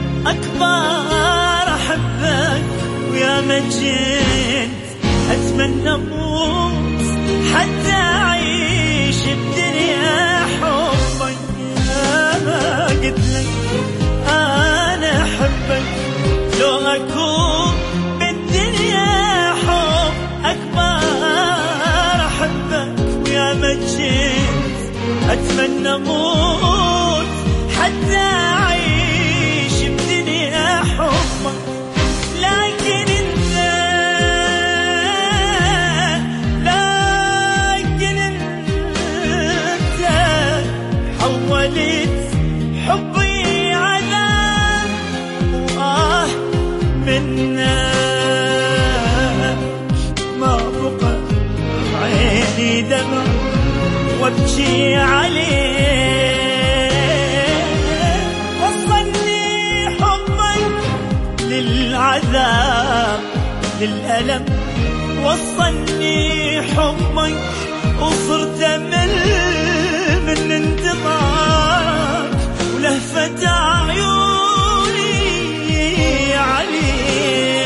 أكبر أحبك، ويا ما جيت أتمنى أموت حتى أعيش بدنيا حبك. يا ما قلت لك أنا أحبك، لو أكون بالدنيا حب أكبر ويا ما جيت أتمنى أموت حتى أعيش بدنيا حبك. لكن أنت حولت حبي عذاب، وآه منك ما بقى عيني دمع وابكي عليه. وصلني حبك للعذاب للألم، وصلني حبك وصرت أمل من انتظارك ولهفة عيوني عليك.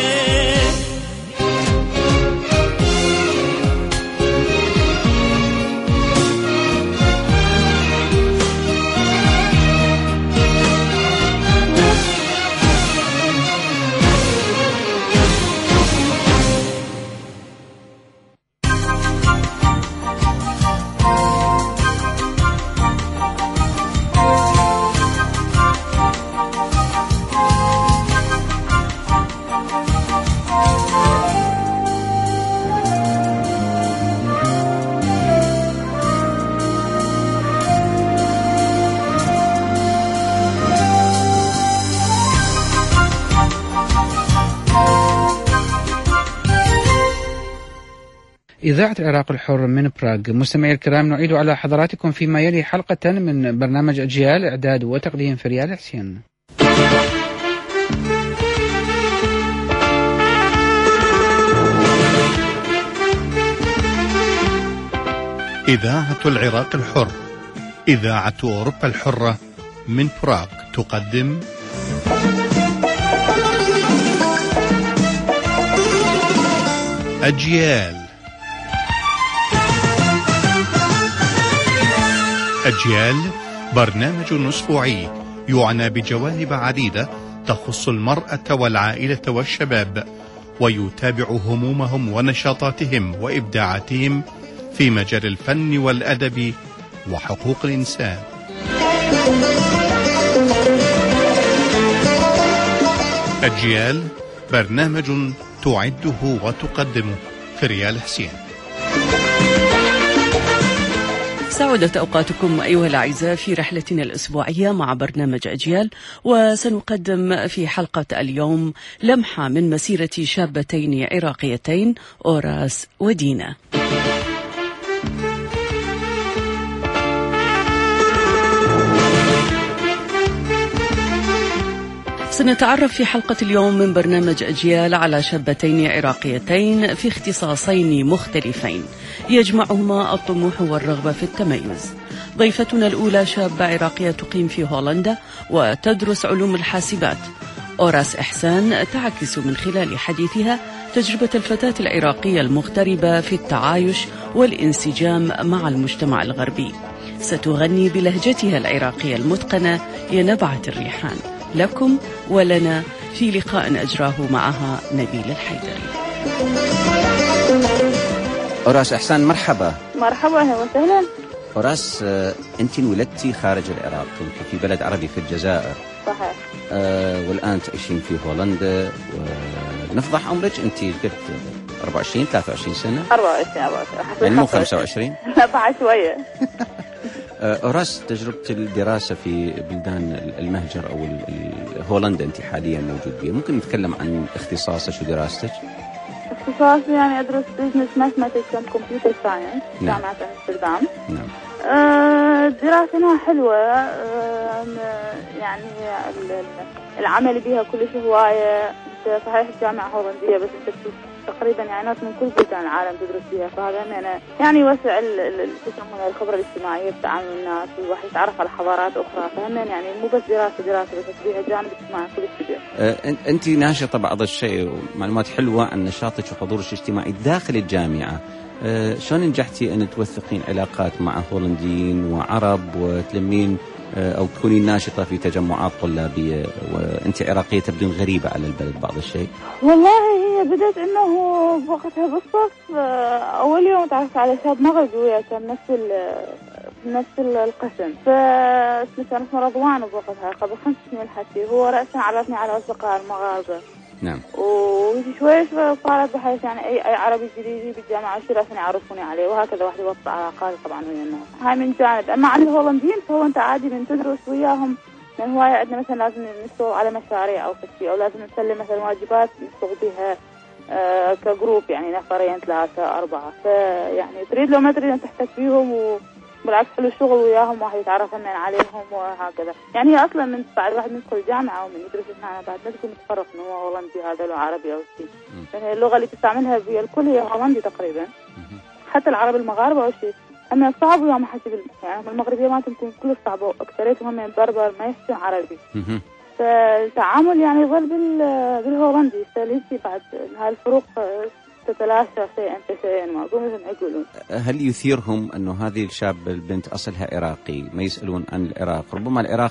إذاعة العراق الحر من براغ. مستمعي الكرام، نعيد على حضراتكم فيما يلي حلقة من برنامج أجيال، إعداد وتقديم فريال حسين. إذاعة العراق الحر، إذاعة أوروبا الحرة من براغ تقدم أجيال. أجيال برنامج أسبوعي يعنى بجوانب عديدة تخص المرأة والعائلة والشباب، ويتابع همومهم ونشاطاتهم وإبداعاتهم في مجال الفن والأدب وحقوق الإنسان. أجيال برنامج تعده وتقدمه فريال حسين. سعودت أوقاتكم أيها الأعزاء في رحلتنا الأسبوعية مع برنامج أجيال، وسنقدم في حلقة اليوم لمحة من مسيرة شابتين عراقيتين، أوراس ودينا. سنتعرف في حلقة اليوم من برنامج أجيال على شابتين عراقيتين في اختصاصين مختلفين يجمعهما الطموح والرغبة في التميز. ضيفتنا الأولى شابة عراقية تقيم في هولندا وتدرس علوم الحاسبات. أوراس إحسان تعكس من خلال حديثها تجربة الفتاة العراقية المغتربة في التعايش والانسجام مع المجتمع الغربي. ستغني بلهجتها العراقية المتقنة يا نبعة الريحان، لكم ولنا في لقاء أجراه معها نبيل الحيدري. أوراس إحسان، مرحبا. مرحبا، أهلا وسهلا. أوراس، أنت انولدتي خارج العراق، كنت في بلد عربي في الجزائر. صحيح. والآن تعيشين في هولندا. ونفضح عمرك، أنت قلت 24 23 سنة؟ 24 يعني مو 25؟ لا بعد شوية. أوراس، تجربة الدراسة في بلدان المهجر أو هولندا أنت حاليا موجود بها، ممكن نتكلم عن اختصاصك ودراستك؟ اختصاصي يعني أدرس بيزنس ماثماتكس اند كمبيوتر ساينس جامعة أمستردام. نعم. الدراسة هنا حلوة، يعني العمل بها كلش هواية. صحيح الجامعة هولندية بس انت تشوف تقريبا يعني ناس من كل بلدان العالم تدرس فيها، فهذا يعني يوسع الخبرة الاجتماعية بتعامل الناس، والواحد يتعرف على حضارات أخرى. فهم يعني مو بس دراسة بس فيها جانب اجتماعي كلش كبير. أنت ناشطة بعض الشيء ومعلومات حلوة عن نشاطك وحضورك الاجتماعي داخل الجامعة. شلون نجحتي أن توثقين علاقات مع هولنديين وعرب وتلمين أو تكونين ناشطة في تجمعات طلابية، وأنت عراقية تبدو غريبة على البلد بعض الشيء؟ والله هي بدأت إنه بوقتها بالصف أول يوم تعرفت على شاب مغربي وياه كان نفس القسم، فاسمه رضوان بوقتها قبل 5 سنين الحكي. هو رأسا عرفني على أصدقاء المغاربة. نعم. وشوي صارت بحيث يعني أي عربي جديد بالجامعة يصير أصلا يعرفوني عليه، وهكذا واحد يوصل علاقات طبعا ويا الناس. هاي من جانب. أما عن الهولنديين فهو أنت عادي من تدرس وياهم، لأن هواية عندنا مثلا لازم نشتغل على مشاريع أو شيء، أو لازم نسلم مثلا واجبات نشتغل بها كجروب، يعني نفرين 3 4. فيعني تريد لو ما تريد أن تحتك فيهم، بالعكس حلو الشغل وياهم، واحد يتعرف من عليهم وهكذا. يعني هي اصلا من بعد واحد يدخل الجامعه ومن يدرس هنا بعد ما تكون متفرق انه هو هولندي هذا لو عربي او شيء، يعني اللغه اللي تستعملها في الكل هي هولندي تقريبا. حتى العرب المغاربه او شيء هم صعب ويوم حسب يعني المغربيه ما تكون كل صعبه، اكثريتهم هم بربر ما يحسن عربي. فالتعامل يعني يظل بالهولندي. فليش بعد هاي الفروق تتلاشى شيئا فشيئا، ما أظن مثل ما يقولون. هل يثيرهم أنه هذه الشابة البنت أصلها عراقي ما يسألون عن العراق؟ ربما العراق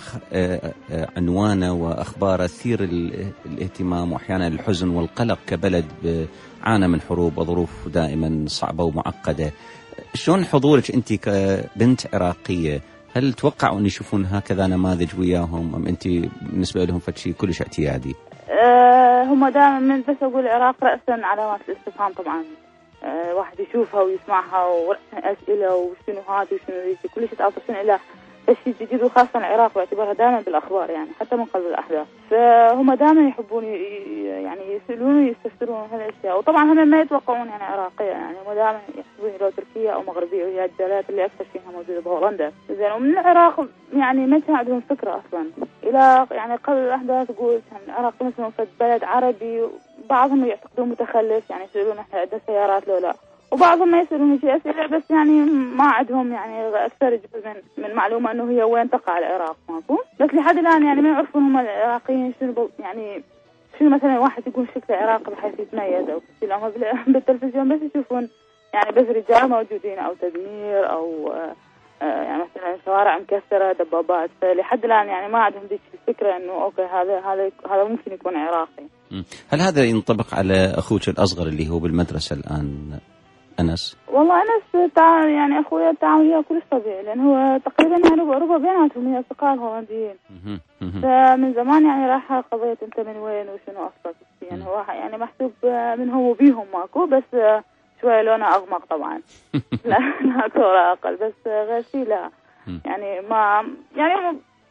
عنوانه وأخباره تثير الاهتمام وأحيانا الحزن والقلق كبلد عانى من حروب وظروف دائما صعبة ومعقدة. شلون حضورك أنت كبنت عراقية؟ هل توقعوا أن يشوفون هكذا نماذج وياهم، أم أنت بالنسبة لهم فشي كلش اعتيادي؟ هم دائما من بس أقول العراق رأسا علامات الاستفهام طبعا. واحد يشوفها ويسمعها ورأسا أسئلة وشنو هذا وشنو ذيك، كل شيء تعطشون إلى شيء جديد، وخاصة العراق باعتبارها دائما بالأخبار يعني حتى من قبل الأحداث. فهم دائما يحبون يعني يسألون ويستفسرون هالأشياء. وطبعا هم ما يتوقعون يعني عراقية، يعني هم دائما يحسبون لو تركية أو مغربية، وهي الدلالات اللي أكثر فيها موجودة بهولندا. زين. ومن العراق يعني ما كان عندهم فكرة أصلا إلى يعني قبل الأحداث تقول كان العراق مثلا في بلد عربي، بعضهم يعتقدون متخلف يعني يسألون إحنا عندنا سيارات لو لا، وبعضهم ما يسألون شيء أسئلة بس يعني ما عندهم يعني أكثر جزء من معلومة إنه هي وين تقع العراق ماكو. بس لحد الآن يعني ما يعرفون هم العراقيين شنو يعني شنو مثلا واحد يكون شكله عراقي بحيث يتميز أو كذا. هم بالتلفزيون بس يشوفون يعني بس رجال موجودين أو تدمير أو يعني مثلا شوارع مكسرة دبابات. فلحد الآن يعني ما عندهم ديك الفكرة إنه أوكي هذا ممكن يكون عراقي. هل هذا ينطبق على أخوك الأصغر اللي هو بالمدرسة الآن أنس؟ والله أنس يعني أخويا التعامل وياه كلش طبيعي، لأن هو تقريبا يعني ربع بيناتهم هي أصدقاء هولنديين. فمن زمان يعني راح قضية أنت من وين وشنو أصلك، يعني هو يعني محسوب منهم وبيهم ماكو، بس شوية لونه أغمق طبعا. لا كورة أقل، بس غير شيء لا. يعني ما يعني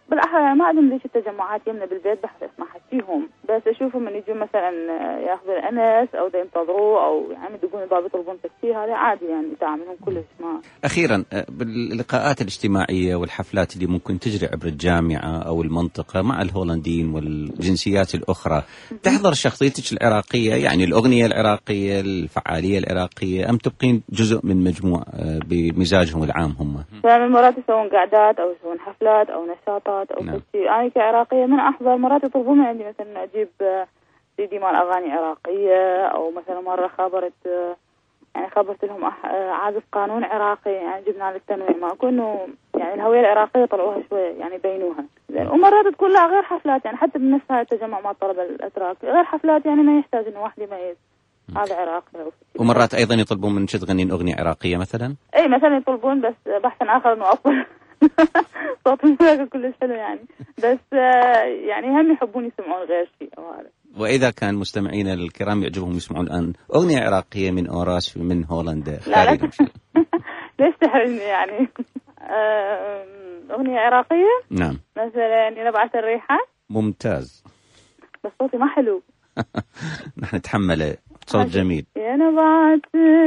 بالاحرى ما عندهم ليش التجمعات يمنا بالبيت بحث اسمع حكيهم، بس اشوفهم من يجوا مثلا ياخذوا الانس او دا ينتظروا او يعني يدقون الباب يطلبون تكتير، هذا عادي يعني تعاملهم كلش ما. اخيرا باللقاءات الاجتماعيه والحفلات اللي ممكن تجري عبر الجامعه او المنطقه مع الهولنديين والجنسيات الاخرى، تحضر شخصيتك العراقيه يعني الاغنيه العراقيه الفعاليه العراقيه ام تبقين جزء من مجموع بمزاجهم العام هم؟ يعني مرات يسوون قعدات او يسوون حفلات او نشاطات او نعم. شيء. أنا كعراقية من أحضر مرات يطلبون من عندي مثلا أجيب CD مال أغاني عراقية، أو مثلا مرة خبرت لهم عازف قانون عراقي، يعني جبنا للتنويع ماكو إنه يعني الهوية العراقية طلعوها شوية يعني بينوها زين. ومرات تكون لا غير حفلات يعني حتى بنفس هاي التجمع مع الطلبة الأتراك غير حفلات يعني ما يحتاج إنه واحد يميز هذا عراقي. ومرات أيضا يطلبون من تغنين أغنية عراقية مثلا؟ أي مثلا يطلبون، بس بحثا آخر إنه أفضل صوت الموسيقى كلش حلو يعني، بس يعني هم يحبون يسمعون غير شيء أو هذا. وإذا كان مستمعينا الكرام يعجبهم يسمعون الآن أغنية عراقية من أوراس من هولندا لا ليش تحرجني يعني؟ أغنية عراقية؟ نعم. مثلا نبعث الريحان. ممتاز. بس صوتي ما حلو. نحن نتحمله، صوت جميل. يا نبعث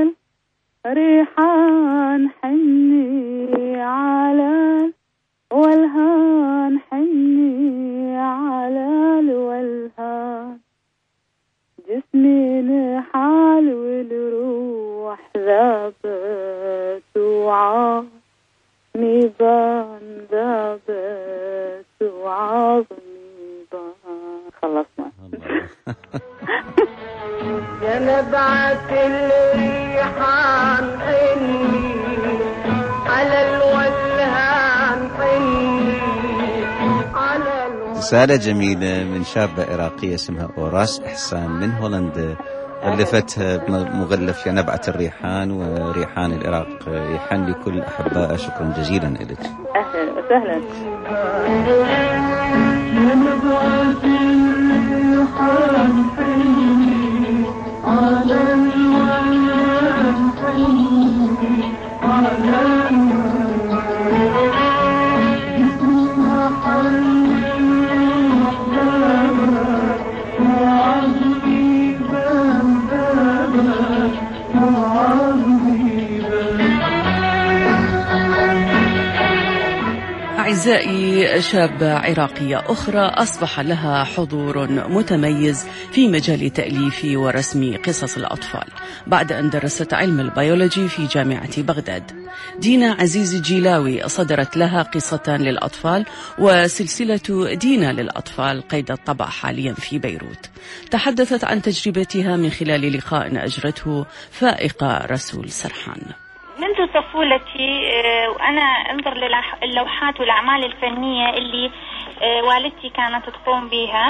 ريحان حني على والهان، حني على الولهان، جسمي نحال والروح ذابت وعظمي بان، ذابت وعظمي بان. خلصنا. يا نبعث الريحان حني على الولهان، حني على الولهان. رسالة جميلة من شابة عراقية اسمها أوراس إحسان من هولندا، غلفتها مغلف يا نبعث الريحان، وريحان العراق يحن لكل أحبائه. شكرا جزيلا لك. أهلا وسهلا. يا نبعث الريحان حني على الولهان، حني على الولهان، أعزائي، شابة عراقية أخرى أصبح لها حضور متميز في مجال تأليف ورسم قصص الأطفال بعد أن درست علم البيولوجي في جامعة بغداد. دينا عزيز الجيلاوي صدرت لها قصة للأطفال وسلسلة دينا للأطفال قيد الطبع حاليا في بيروت. تحدثت عن تجربتها من خلال لقاء أجرته فائقة رسول سرحان. منذ طفولتي وأنا أنظر للوحات والأعمال الفنية اللي والدتي كانت تقوم بها،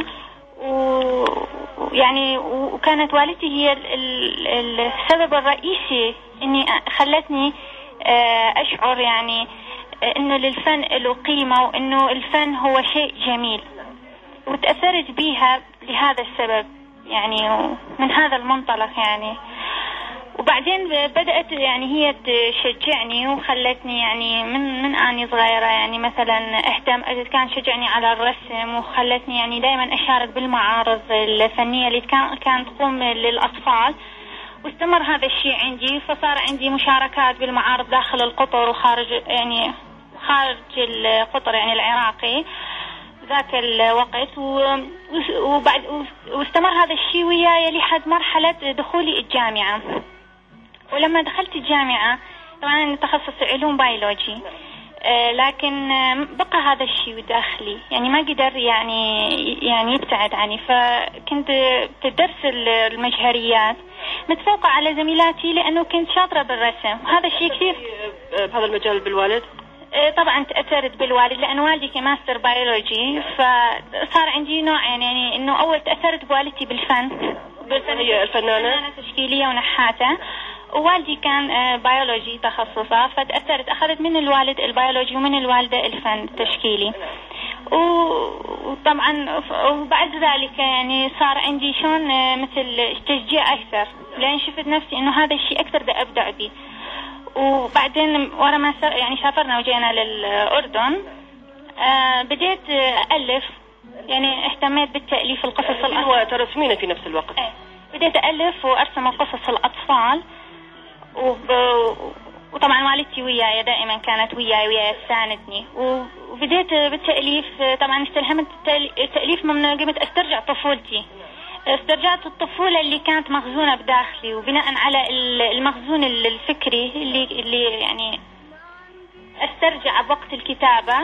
ويعني وكانت والدتي هي السبب الرئيسي إني خلتني أشعر يعني إنه للفن له قيمة، وإنه الفن هو شيء جميل، وتأثرت بها لهذا السبب يعني من هذا المنطلق يعني. وبعدين بدأت يعني هي تشجعني وخلتني يعني من أني صغيرة يعني مثلا كان شجعني على الرسم، وخلتني يعني دائما أشارك بالمعارض الفنية اللي كانت تقوم للأطفال، واستمر هذا الشيء عندي، فصار عندي مشاركات بالمعارض داخل القطر وخارج يعني خارج القطر يعني العراقي ذاك الوقت. وبعد واستمر هذا الشيء وياي لحد مرحلة دخولي الجامعة. ولما دخلت الجامعة طبعا أنا تخصص علوم بيولوجي، لكن بقى هذا الشيء داخلي يعني ما قدر يعني يبتعد عني، فكنت تدرس المجهريات متفوقة على زميلاتي لأنه كنت شاطرة بالرسم، وهذا الشيء كثير بهذا المجال بالوالد. طبعا تأثرت بالوالد لأن والدي كماستر بيولوجي، فصار عندي نوع يعني إنه أول تأثرت بوالدتي بالفن هي الفنانة تشكيلية ونحاتة، ووالدي كان بيولوجي تخصصه، فتأثرت أخذت من الوالد البيولوجي ومن الوالدة الفن التشكيلي. وطبعا وبعد ذلك يعني صار عندي شلون مثل تشجيع أكثر، لأن شفت نفسي إنه هذا الشيء أكثر دا أبدع به. وبعدين ورا ما يعني سافرنا وجينا للأردن بديت ألف، يعني اهتميت بالتأليف القصص وترسمين في نفس الوقت. بديت ألف وأرسم قصص الأطفال، وطبعا والدتي وياي دائما كانت وياي تساندني، وبديت بالتأليف. طبعا استلهمت التأليف من قمت استرجع طفولتي، استرجعت الطفولة اللي كانت مخزونة بداخلي، وبناء على المخزون الفكري اللي يعني استرجع بوقت الكتابة.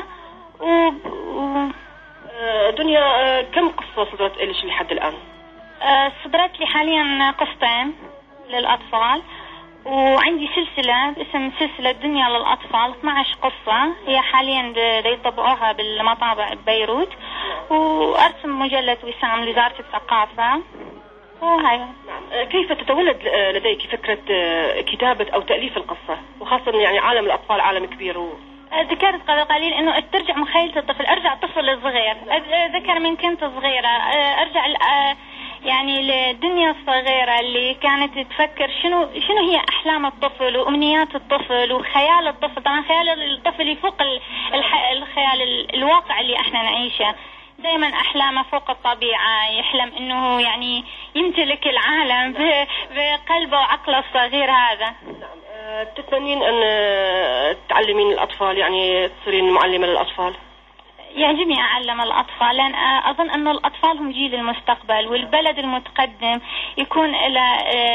دنيا، كم قصة صدرت إليش لحد الآن؟ صدرت لي حاليا قصتين للأطفال، وعندي سلسلة باسم سلسلة دنيا للأطفال، 12 قصة هي حاليا يطبعوها بالمطابع ببيروت، وأرسم مجلة وسام لوزارة الثقافة. وهاي. كيف تتولد لديك فكرة كتابة أو تأليف القصة، وخاصة يعني عالم الأطفال عالم كبير ذكرت قبل قليل انه استرجع مخيلة الطفل، ارجع طفل صغير، ذكر من كنت صغيرة، ارجع يعني للدنيا الصغيرة اللي كانت تفكر شنو هي احلام الطفل وامنيات الطفل وخيال الطفل. طبعا خيال الطفل يفوق الخيال الواقع اللي احنا نعيشه، دائما احلامه فوق الطبيعة، يحلم انه يعني يمتلك العالم بقلبه وعقله الصغير هذا. تتمنين أن تعلمين الأطفال، يعني تصيرين معلمة للأطفال؟ يعجبني أعلم الأطفال، لأن أظن أن الأطفال هم جيل المستقبل، والبلد المتقدم يكون له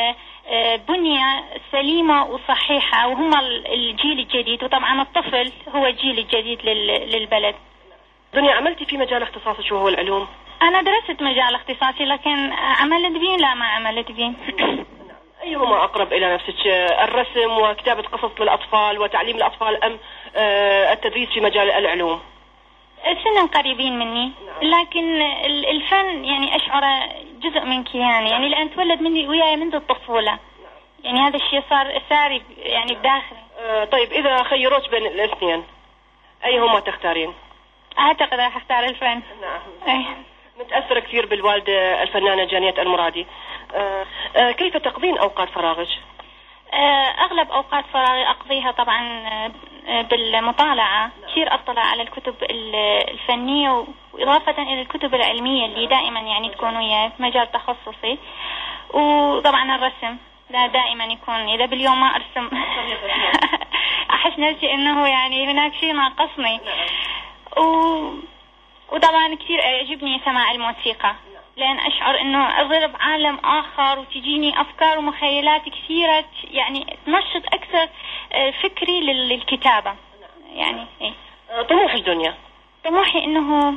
بنية سليمة وصحيحة، وهم الجيل الجديد، وطبعا الطفل هو الجيل الجديد للبلد. دنيا، عملتي في مجال اختصاصك شو هو العلوم؟ أنا درست مجال اختصاصي، لكن عملت بيه لا ما عملت بيه. أيهما أقرب إلى نفسك، الرسم وكتابة قصص للأطفال وتعليم الأطفال، أم التدريس في مجال العلوم؟ سنة قريبين مني، لكن الفن يعني أشعر جزء من كياني، يعني لأن تولد مني وياي منذ الطفولة، يعني هذا الشيء صار ساري يعني بداخلي. طيب، إذا خيروك بين الاثنين أيهما تختارين؟ أعتقد راح أختار الفن. نعم. متأثرة كثير بالوالدة الفنانة جانية المرادي. كيف تقضين أوقات فراغك؟ أغلب أوقات فراغي أقضيها طبعا بالمطالعة، كثير أطلع على الكتب الفنية، وإضافة إلى الكتب العلمية اللي دائما يعني تكون وياي في مجال تخصصي، وطبعا الرسم لا دائما يكون، إذا باليوم ما أرسم أحس نفسي إنه يعني هناك شيء ناقصني. وطبعا كثير يعجبني سماع الموسيقى، لأن أشعر إنه أضرب عالم آخر، وتجيني أفكار ومخيلات كثيرة يعني تنشط أكثر فكري للكتابة. يعني إيه. طموح الدنيا؟ طموحي إنه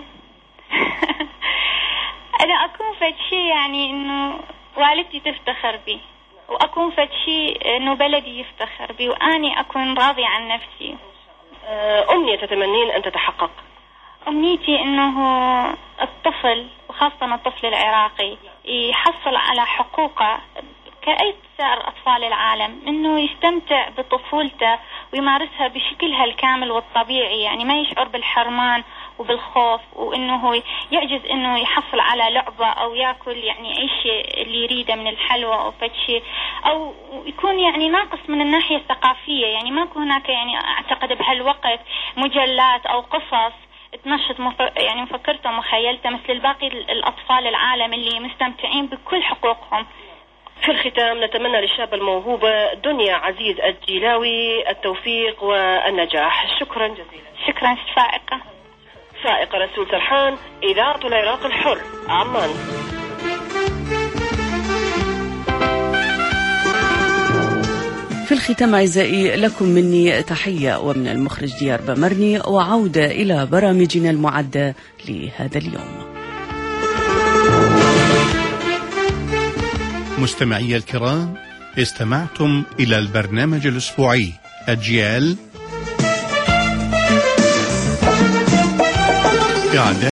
أنا أكون فد شيء يعني إنه والدتي تفتخر بي، وأكون فد شيء إنه بلدي يفتخر بي، وأني أكون راضي عن نفسي. أمنية تتمنين أن تتحقق؟ أمنيتي إنه الطفل، وخاصة الطفل العراقي، يحصل على حقوقه كأي سائر أطفال العالم، إنه يستمتع بطفولته ويمارسها بشكلها الكامل والطبيعي، يعني ما يشعر بالحرمان وبالخوف، وإنه هو يعجز إنه يحصل على لعبة أو يأكل يعني أي شيء اللي يريده من الحلوى أو فشي، أو يكون يعني ناقص من الناحية الثقافية. يعني ماكو هناك يعني أعتقد بهالوقت مجلات أو قصص تنشط يعني مفكرته ومخيلته مثل الباقي الأطفال العالم اللي مستمتعين بكل حقوقهم. في الختام نتمنى للشابة الموهوبة دنيا عزيز الجيلاوي التوفيق والنجاح. شكرا جزيلا. شكرا. فائقة رسول سرحان، إذاعة العراق الحر، عمان. في الختام أعزائي لكم مني تحية ومن المخرج ديار بمرني، وعودة إلى برامجنا المعدة لهذا اليوم. مستمعي الكرام، استمعتم إلى البرنامج الأسبوعي أجيال.